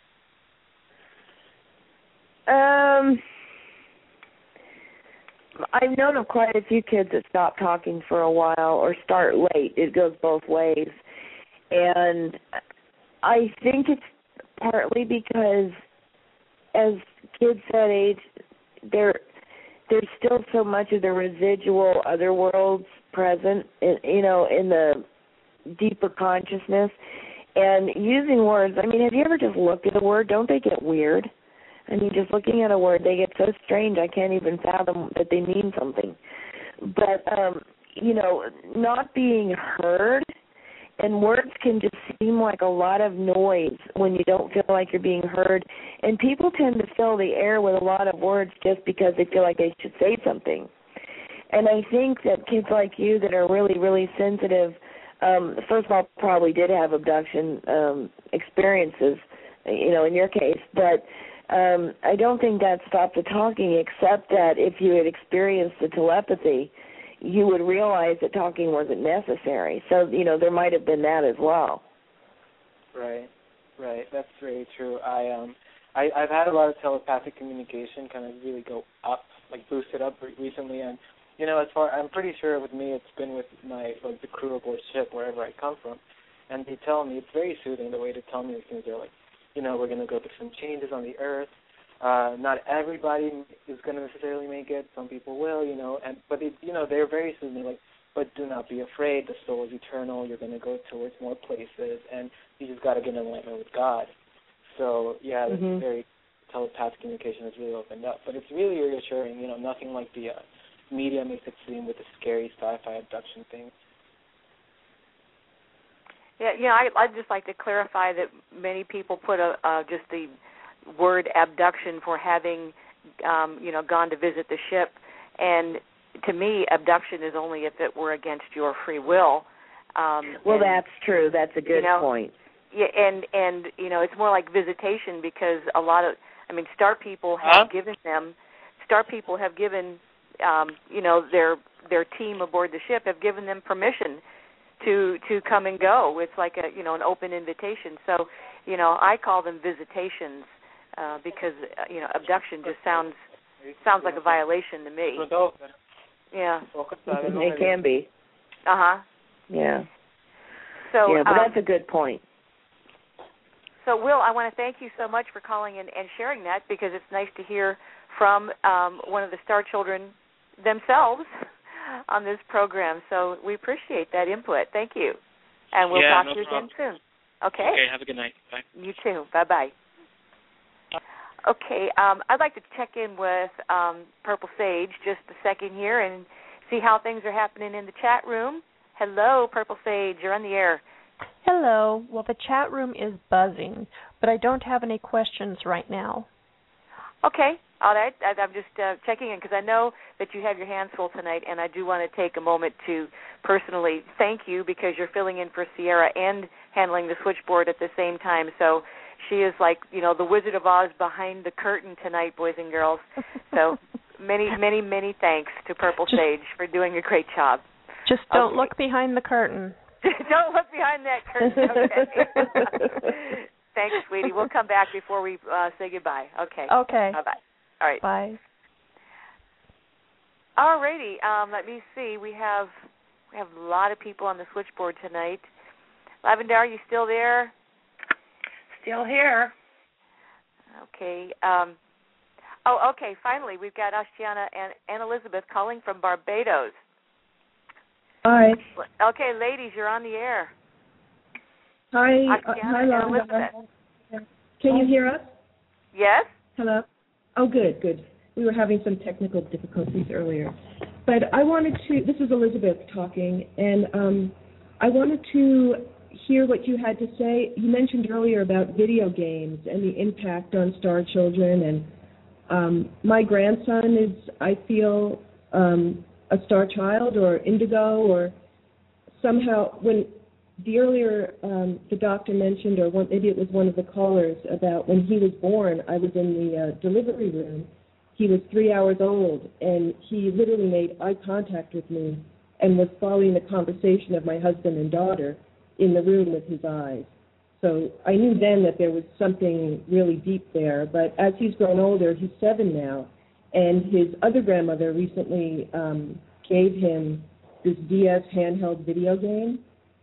I've known of quite a few kids that stop talking for a while or start late. It goes both ways. And I think it's partly because as kids that age, there's still so much of the residual other worlds present, in the deeper consciousness. And using words, have you ever just looked at a word? Don't they get weird? Just looking at a word, they get so strange I can't even fathom that they mean something. But, not being heard, and words can just seem like a lot of noise when you don't feel like you're being heard. And people tend to fill the air with a lot of words just because they feel like they should say something. And I think that kids like you that are really, really sensitive, first of all, probably did have abduction experiences, in your case. But I don't think that stopped the talking, except that if you had experienced the telepathy, you would realize that talking wasn't necessary. So, there might have been that as well. Right. That's very true. I've had a lot of telepathic communication kind of really go up, like boosted up recently, and I'm pretty sure with me it's been with the crew aboard ship wherever I come from, and they tell me it's very soothing the way they tell me these things. They're like, we're going to go through some changes on the earth. Not everybody is going to necessarily make it. Some people will, but they're very soothing. Like, but do not be afraid. The soul is eternal. You're going to go towards more places, and you just got to get in alignment with God. So yeah, this very telepathic communication has really opened up. But it's really reassuring. Nothing like the media makes it seem with the scary sci-fi abduction thing. Yeah, I'd just like to clarify that many people put just the word abduction for having, gone to visit the ship, and to me, abduction is only if it were against your free will. That's true. That's a good point. Yeah, and it's more like visitation because a lot of, star people have given their team aboard the ship have given them permission to come and go. It's like an open invitation. So, I call them visitations because abduction just sounds like a violation to me. Yeah. It can be. Yeah. So yeah, but that's a good point. So, Will, I want to thank you so much for calling in and sharing that because it's nice to hear from one of the Star Children themselves on this program. So we appreciate that input. Thank you. And we'll talk to you again soon. Okay? Okay, have a good night. Bye. You too. Bye-bye. Okay, I'd like to check in with Purple Sage just a second here and see how things are happening in the chat room. Hello, Purple Sage. You're on the air. Hello. Well, the chat room is buzzing, but I don't have any questions right now. Okay. All right. I'm just checking in because I know that you have your hands full tonight, and I do want to take a moment to personally thank you because you're filling in for Sierra and handling the switchboard at the same time. So she is like, the Wizard of Oz behind the curtain tonight, boys and girls. So many, many, many thanks to Purple Sage for doing a great job. Just don't look behind the curtain. Don't look behind that curtain. Okay. Thanks, sweetie. We'll come back before we say goodbye. Okay. Okay. Bye-bye. All right. Bye. All righty. Let me see. We have a lot of people on the switchboard tonight. Lavender, are you still there? Still here. Okay. Okay. Finally, we've got Ashtiana and Elizabeth calling from Barbados. Hi. Okay, ladies, you're on the air. Hi. Hi, Elizabeth. Can you hear us? Yes. Hello. Oh, good. We were having some technical difficulties earlier. But I wanted to, this is Elizabeth talking, and I wanted to hear what you had to say. You mentioned earlier about video games and the impact on star children, and my grandson is, I feel, a star child or indigo, or somehow when the earlier the doctor mentioned, or maybe it was one of the callers, about when he was born, I was in the delivery room. He was 3 hours old, and he literally made eye contact with me and was following the conversation of my husband and daughter in the room with his eyes. So I knew then that there was something really deep there. But as he's grown older, he's 7 now, and his other grandmother recently gave him this DS handheld video game.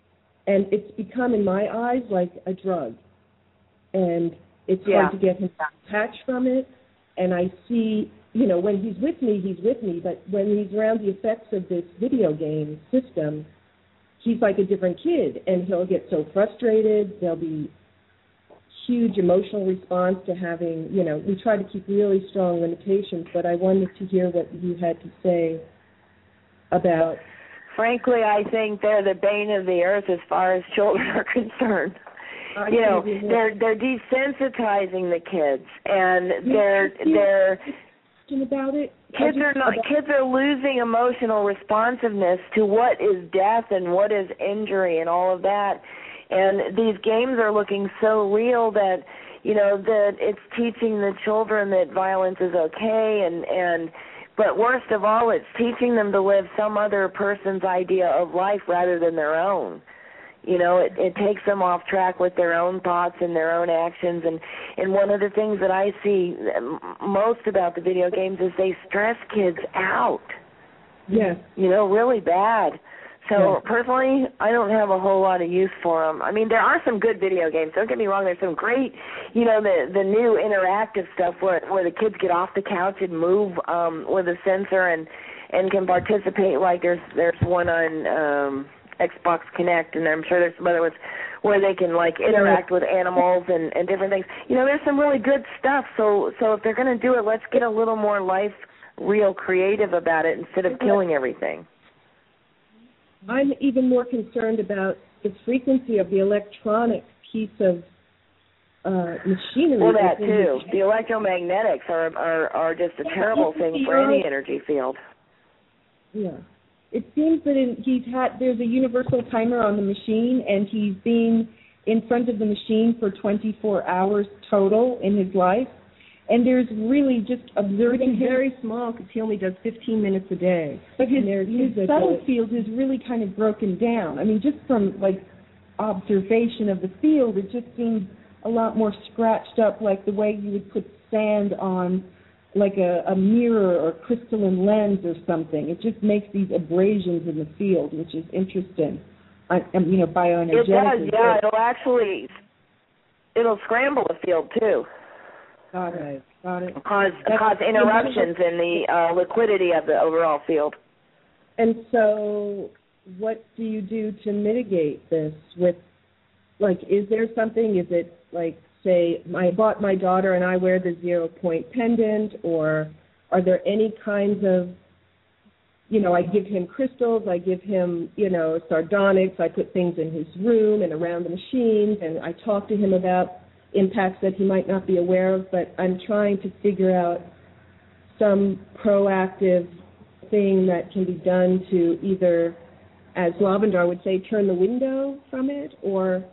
And it's become, in my eyes, like a drug. And it's hard to get him detached from it. And I see, you know, when he's with me, but when he's around the effects of this video game system, he's like a different kid, and he'll get so frustrated. There'll be huge emotional response to having, you know, we try to keep really strong limitations, but I wanted to hear what you had to say about. Frankly, I think they're the bane of the earth as far as children are concerned. You know, they're desensitizing the kids, and they're about it. Kids are losing emotional responsiveness to what is death and what is injury and all of that. And these games are looking so real that, you know, that it's teaching the children that violence is okay, but worst of all, it's teaching them to live some other person's idea of life rather than their own. You know, it takes them off track with their own thoughts and their own actions. And one of the things that I see most about the video games is they stress kids out. Yes. You know, really bad. So personally, I don't have a whole lot of use for them. I mean, there are some good video games. Don't get me wrong. There's some great, you know, the new interactive stuff where the kids get off the couch and move with a sensor and can participate. Like there's one on Xbox Connect, and I'm sure there's some other ones where they can like interact with animals and different things. You know, there's some really good stuff. So if they're going to do it, let's get a little more real creative about it instead of killing everything. I'm even more concerned about the frequency of the electronic piece of machinery. Well, that too. The electromagnetics are just a terrible thing for any energy field. Yeah. It seems that there's a universal timer on the machine, and he's been in front of the machine for 24 hours total in his life. And there's really just observing him. Very small because he only does 15 minutes a day. But his subtle field is really kind of broken down. I mean, just from like observation of the field, it just seems a lot more scratched up, like the way you would put sand on like a mirror or crystalline lens or something. It just makes these abrasions in the field, which is interesting. You know, bioenergetically. It does, yeah. It'll scramble the field too. Got it. Cause interruptions in the liquidity of the overall field. And so what do you do to mitigate this with, like, is there something, is it like, say, I bought my daughter and I wear the 0-point pendant, or are there any kinds of, you know, I give him crystals, I give him, you know, sardonyx, I put things in his room and around the machines, and I talk to him about impacts that he might not be aware of, but I'm trying to figure out some proactive thing that can be done to either, as Lavendar would say, turn the window from it, or...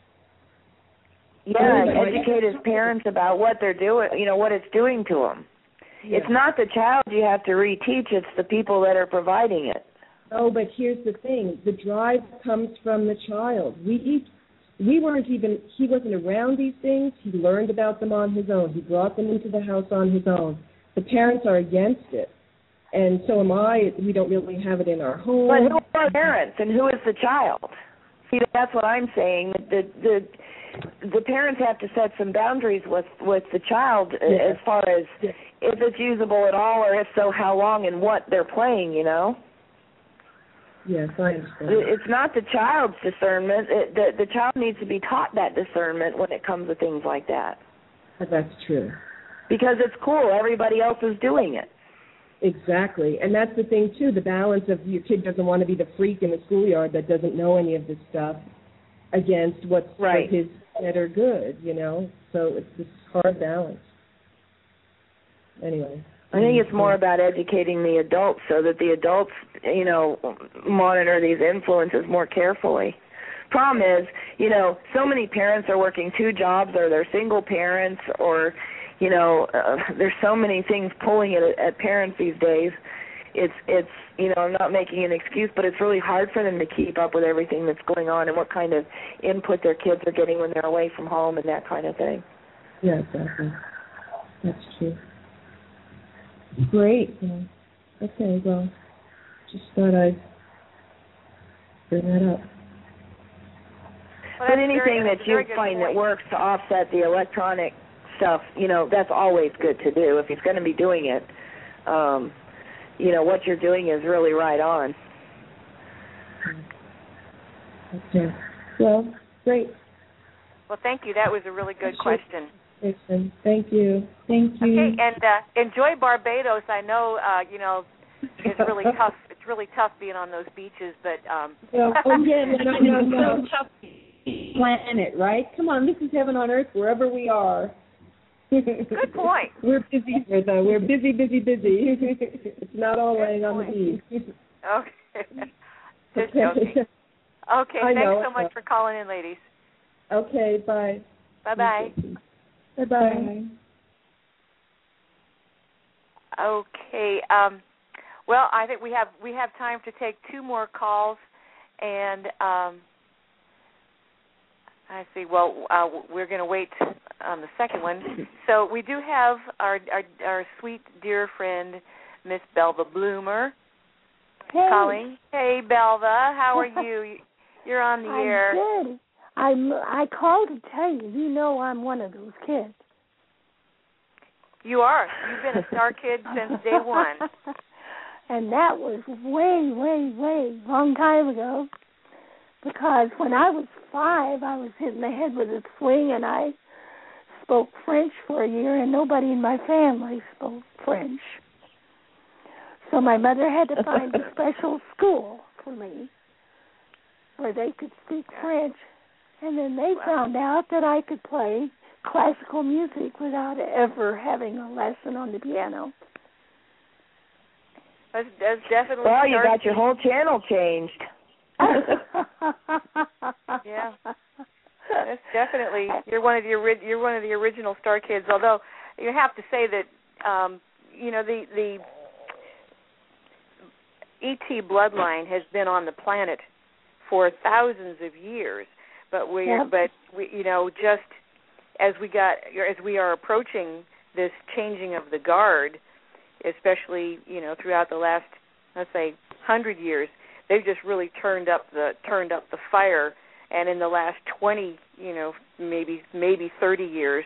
Yeah, educate his parents about what they're doing, you know, what it's doing to them. Yeah. It's not the child you have to reteach, it's the people that are providing it. Oh, but here's the thing. The drive comes from the child. He wasn't around these things. He learned about them on his own. He brought them into the house on his own. The parents are against it. And so am I. We don't really have it in our home. But who are parents and who is the child? See, that's what I'm saying. The parents have to set some boundaries with the child as far as if it's usable at all, or if so, how long and what they're playing, you know? Yes, I understand. It's not the child's discernment. The child needs to be taught that discernment when it comes to things like that. That's true. Because it's cool. Everybody else is doing it. Exactly. And that's the thing, too, the balance of your kid doesn't want to be the freak in the schoolyard that doesn't know any of this stuff against what's his that are good, you know? So it's this hard balance. Anyway. I think it's more about educating the adults so that the adults, you know, monitor these influences more carefully. Problem is, you know, so many parents are working 2 jobs, or they're single parents, or, you know, there's so many things pulling at parents these days. It's you know, I'm not making an excuse, but it's really hard for them to keep up with everything that's going on and what kind of input their kids are getting when they're away from home and that kind of thing. Yeah, exactly. That's true. Great. Okay, well, just thought I'd bring that up. But anything that you find that works to offset the electronic stuff, that's always good to do. If he's going to be doing it, what you're doing is really right on. Okay. Well, great. Well, thank you. That was a really good question. Excellent. Thank you. Thank you. Okay, and enjoy Barbados. I know, it's really tough. It's really tough being on those beaches, but no, so tough planet, right? Come on, this is heaven on earth wherever we are. Good point. We're busy, though. We're busy. It's not all laying on the beach. Okay. Just joking. Okay, thanks so much for calling in, ladies. Okay, bye. Bye-bye. Bye-bye. Okay. Well, I think we have time to take two more calls, and I see. Well, we're going to wait on the second one. So we do have our sweet dear friend, Miss Belva Bloomer, calling. Hey, Belva, how are you? You're on the air. I'm good. I called to tell you. I'm one of those kids. You are. You've been a star kid since day one. And that was way long time ago. Because when I was 5, I was hit in the head with a swing, and I spoke French for a year, and nobody in my family spoke French. So my mother had to find a special school for me where they could speak French. And then they found out that I could play classical music without ever having a lesson on the piano. That's definitely. Well, you got your whole channel changed. Yeah, that's definitely. You're one of the original star kids. Although you have to say that the ET bloodline has been on the planet for thousands of years. But we just as we are approaching this changing of the guard, especially throughout the last, let's say, 100 years, they've just really turned up the fire. And in the last 20, maybe 30 years,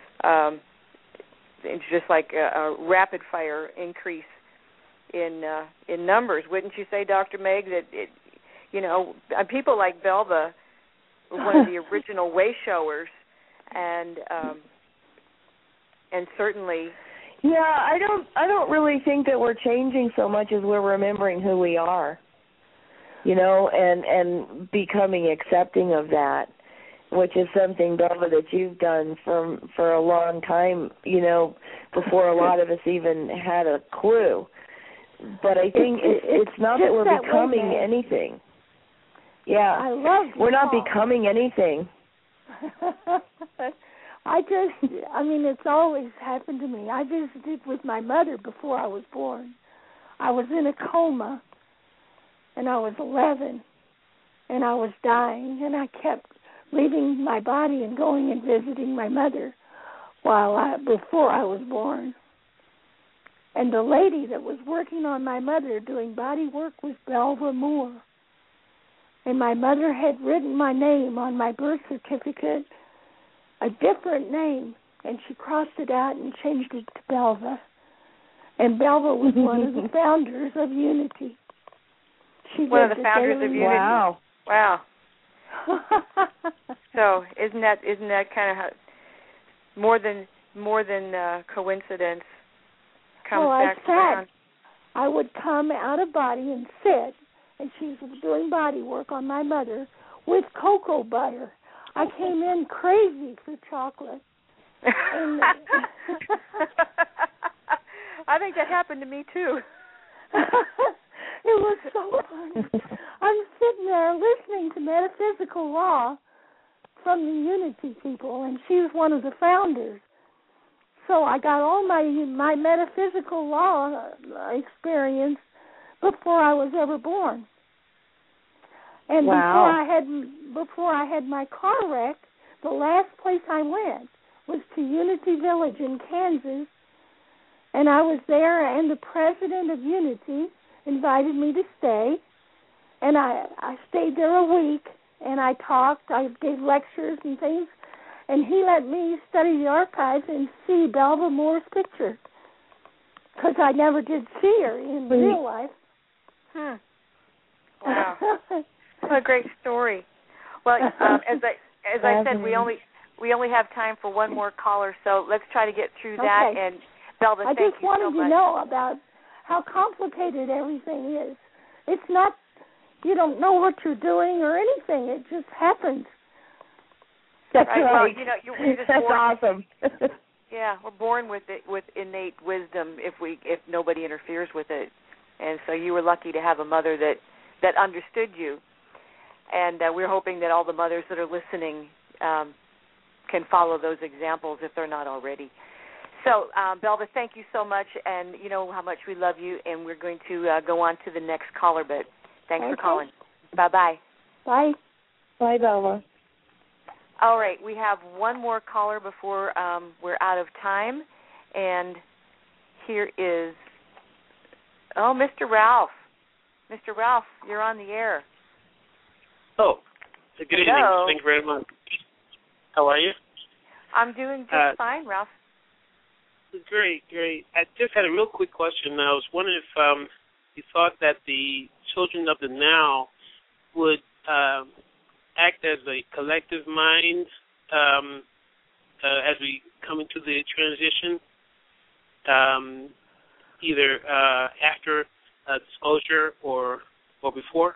it's just like a rapid fire increase in numbers. Wouldn't you say, Dr. Meg, that people like Belva, one of the original way showers, and certainly. Yeah, I don't really think that we're changing so much as we're remembering who we are, and becoming accepting of that, which is something, Belva, that you've done for a long time, before a lot of us even had a clue. But I think it's not that we're becoming anything. Yeah, we're not becoming anything. It's always happened to me. I visited with my mother before I was born. I was in a coma, and I was 11, and I was dying, and I kept leaving my body and going and visiting my mother before I was born. And the lady that was working on my mother doing body work was Belva Moore. And my mother had written my name on my birth certificate, a different name, and she crossed it out and changed it to Belva. And Belva was one of the founders of Unity. One of the founders of Unity. Wow. So isn't that kind of more than coincidence? I would come out of body and sit, and she was doing body work on my mother with cocoa butter. I came in crazy for chocolate. I think that happened to me too. It was so funny. I'm sitting there listening to Metaphysical Law from the Unity people, and she was one of the founders. So I got all my metaphysical law experience before I was ever born. And before I had my car wreck, the last place I went was to Unity Village in Kansas, and I was there, and the president of Unity invited me to stay, and I stayed there a week, and I talked. I gave lectures and things, and he let me study the archives and see Belva Moore's picture, because I never did see her in real life. Wow. What a great story. Well, as I said, we only have time for one more caller, so let's try to get through that. Okay. And Belva, thank you so much. I just wanted to know about how complicated everything is. It's not, you don't know what you're doing or anything. It just happens. That's right. right. Well, you're just That's born, awesome. yeah, we're born with it, with innate wisdom if nobody interferes with it. And so you were lucky to have a mother that understood you. And we're hoping that all the mothers that are listening can follow those examples if they're not already. So, Belva, thank you so much, and you know how much we love you, and we're going to go on to the next caller, but thanks for calling. Bye-bye. Bye. Bye, Belva. All right, we have one more caller before we're out of time, and here is, Mr. Ralph. Mr. Ralph, you're on the air. Oh, good evening. Thank you very much. How are you? I'm doing just fine, Ralph. Great. I just had a real quick question. I was wondering if you thought that the children of the now would act as a collective mind as we come into the transition, either after disclosure or before?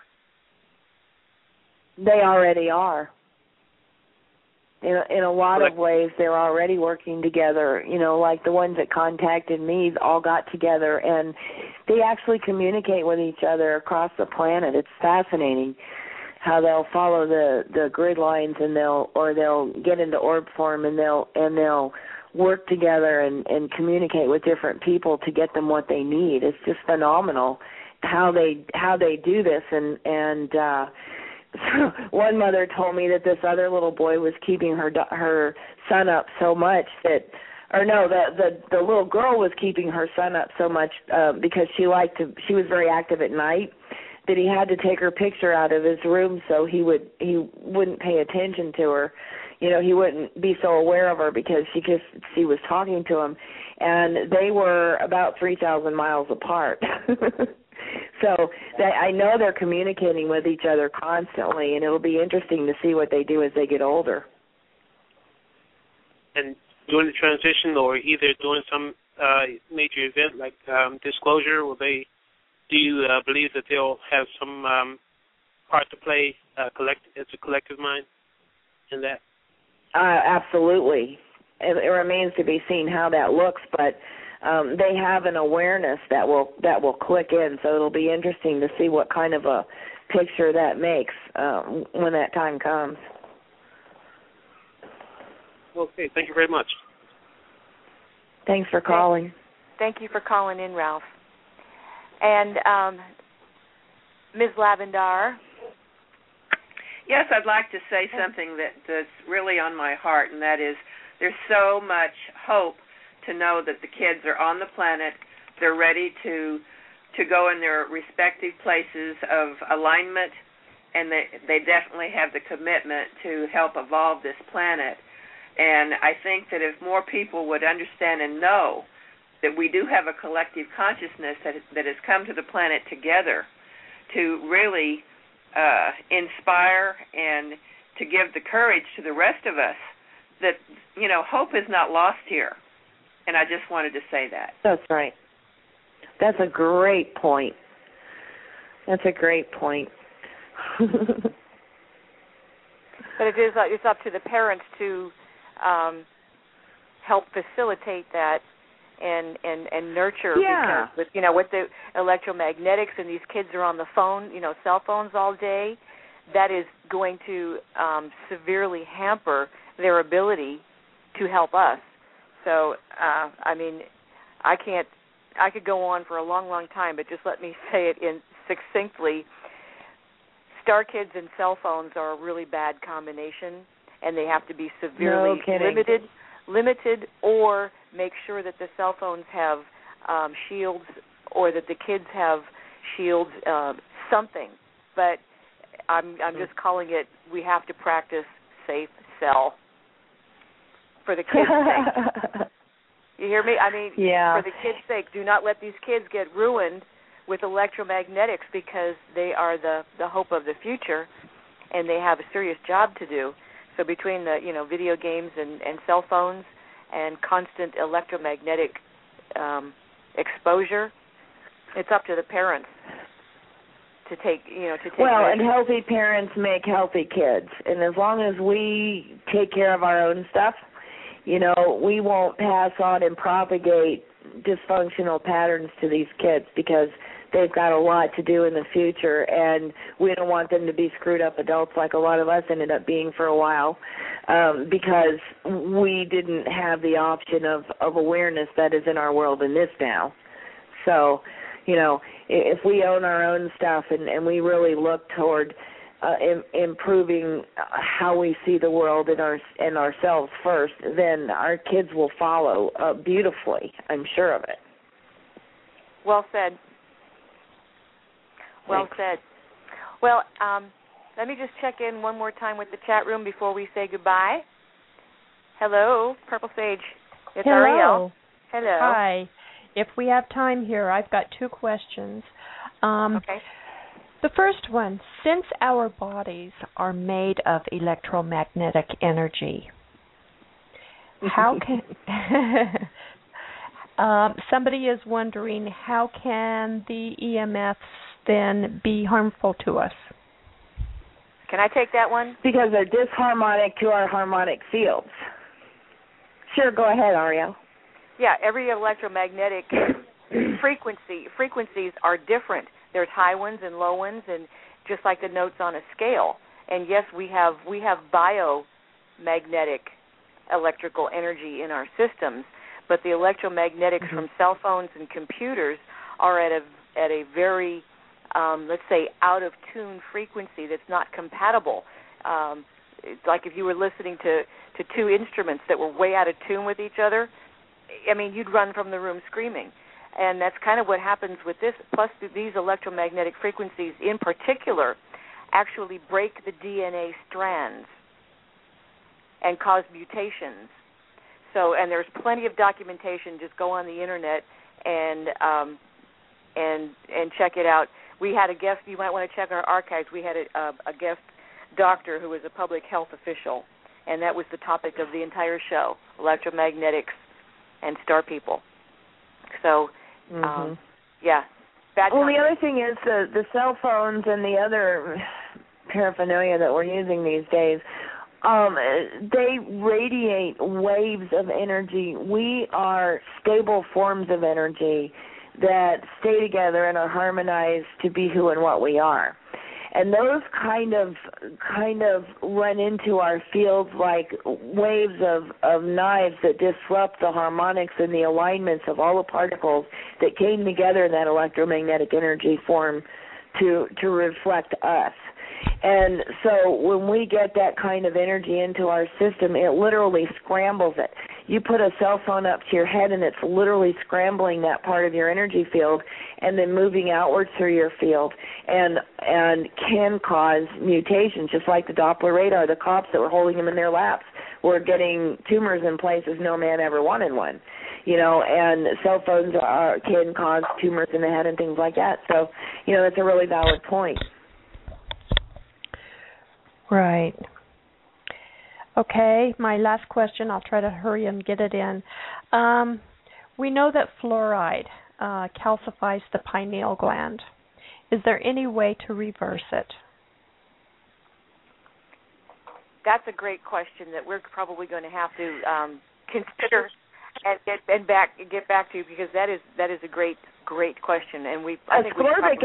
They already are. In a lot of ways, they're already working together. You know, like the ones that contacted me all got together, and they actually communicate with each other across the planet. It's fascinating how they'll follow the grid lines, and they'll get into orb form, and they'll work together and communicate with different people to get them what they need. It's just phenomenal how they do this, and one mother told me that this other little boy was keeping her son up so much that, or no, the little girl was keeping her son up so much because she was very active at night, that he had to take her picture out of his room so he wouldn't pay attention to her. You know, he wouldn't be so aware of her because she was talking to him, and they were about 3,000 miles apart. So I know they're communicating with each other constantly, and it'll be interesting to see what they do as they get older. And during the transition, or either during some major event like disclosure, do you believe that they'll have some part to play as a collective mind in that? Absolutely. It remains to be seen how that looks, but they have an awareness that will click in, so it'll be interesting to see what kind of a picture that makes when that time comes. Okay, thank you very much. Thanks for calling. Thank you for calling in, Ralph. And Ms. Lavendar. Yes, I'd like to say something that's really on my heart, and that is there's so much hope to know that the kids are on the planet. They're ready to go in their respective places of alignment, and they definitely have the commitment to help evolve this planet. And I think that if more people would understand and know that we do have a collective consciousness that has come to the planet together to really inspire and to give the courage to the rest of us, that, you know, hope is not lost here. And I just wanted to say that. That's right. That's a great point. But it's up to the parents to help facilitate that and nurture. Yeah. Because with the electromagnetics, and these kids are on the phone, cell phones all day, that is going to severely hamper their ability to help us. So, I could go on for a long, long time, but just let me say it succinctly. Star kids and cell phones are a really bad combination, and they have to be severely limited, or make sure that the cell phones have shields, or that the kids have shields, something. But I'm just calling it. We have to practice safe cell for the kids' sake. You hear me? I mean, for the kids' sake, do not let these kids get ruined with electromagnetics, because they are the hope of the future, and they have a serious job to do. So between the video games and cell phones and constant electromagnetic exposure, it's up to the parents to take and healthy parents make healthy kids, and as long as we take care of our own stuff, we won't pass on and propagate dysfunctional patterns to these kids, because they've got a lot to do in the future, and we don't want them to be screwed up adults like a lot of us ended up being for a while, because we didn't have the option of awareness that is in our world in this now. So, if we own our own stuff and we really look toward improving how we see the world and ourselves first, then our kids will follow beautifully. I'm sure of it. Well said. Well said. Well, let me just check in one more time with the chat room before we say goodbye. Hello, Purple Sage. It's Ariel. Hello. Hi. If we have time here, I've got two questions. Okay. The first one, since our bodies are made of electromagnetic energy, how can somebody is wondering, how can the EMFs then be harmful to us? Can I take that one? Because they're disharmonic to our harmonic fields. Sure, go ahead, Ariel. Yeah, every electromagnetic frequencies are different. There's high ones and low ones, and just like the notes on a scale. And yes, we have biomagnetic electrical energy in our systems, but the electromagnetics from cell phones and computers are at a very let's say out of tune frequency that's not compatible. It's like if you were listening to two instruments that were way out of tune with each other, I mean, you'd run from the room screaming. And that's kind of what happens with this. Plus, these electromagnetic frequencies in particular actually break the DNA strands and cause mutations. So, and there's plenty of documentation. Just go on the internet and check it out. We had a guest. You might want to check our archives. We had a guest doctor who was a public health official, and that was the topic of the entire show: electromagnetics and star people. So, yeah. Well, the other thing is the cell phones and the other paraphernalia that we're using these days, they radiate waves of energy. We are stable forms of energy that stay together and are harmonized to be who and what we are. And those kind of run into our fields like waves of knives that disrupt the harmonics and the alignments of all the particles that came together in that electromagnetic energy form to reflect us. And so when we get that kind of energy into our system, it literally scrambles it. You put a cell phone up to your head and it's literally scrambling that part of your energy field and then moving outwards through your field and can cause mutations, just like the Doppler radar. The cops that were holding them in their laps were getting tumors in places no man ever wanted one. And cell phones can cause tumors in the head and things like that. So, that's a really valid point. Right. Okay, my last question, I'll try to hurry and get it in. We know that fluoride calcifies the pineal gland. Is there any way to reverse it? That's a great question that we're probably going to have to consider and get back to, because that is a great question. And ascorbic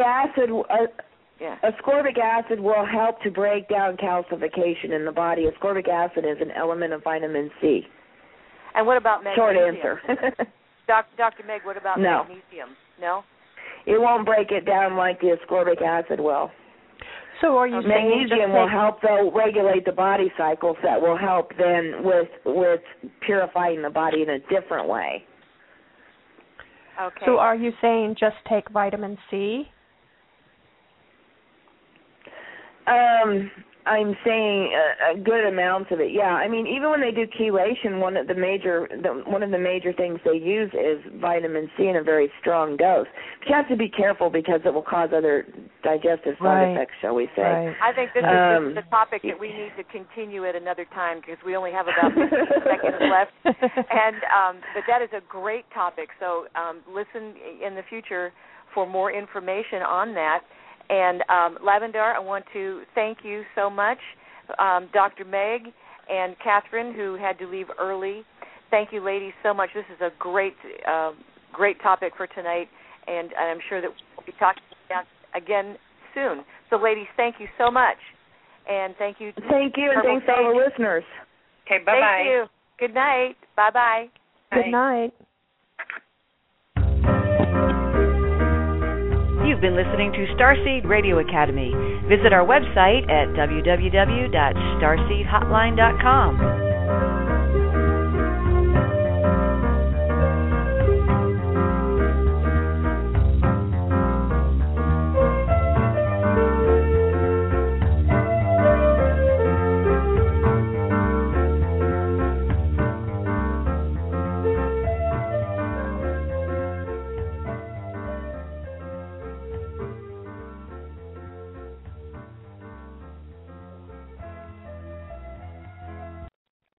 acid will help to break down calcification in the body. Ascorbic acid is an element of vitamin C. And what about magnesium? Short answer. Dr. Meg, what about magnesium? No? It won't break it down like the ascorbic acid will. So are you saying magnesium will help, though, regulate the body cycles that will help then with purifying the body in a different way. Okay. So are you saying just take vitamin C? I'm saying a good amounts of it. Yeah, I mean, even when they do chelation, one of the major things they use is vitamin C in a very strong dose. But you have to be careful because it will cause other digestive side effects, shall we say? Right. I think this is the topic that we need to continue at another time because we only have about 15 seconds left. And but that is a great topic. So listen in the future for more information on that. And Lavendar, I want to thank you so much, Dr. Meg and Catherine, who had to leave early. Thank you, ladies, so much. This is a great topic for tonight, and I'm sure that we'll be talking about again soon. So, ladies, thank you so much, and thank you. Thank you, and thanks to all the listeners. Okay, bye-bye. Thank you. Good night. Bye-bye. Good night. You've been listening to Starseed Radio Academy. Visit our website at www.starseedhotline.com.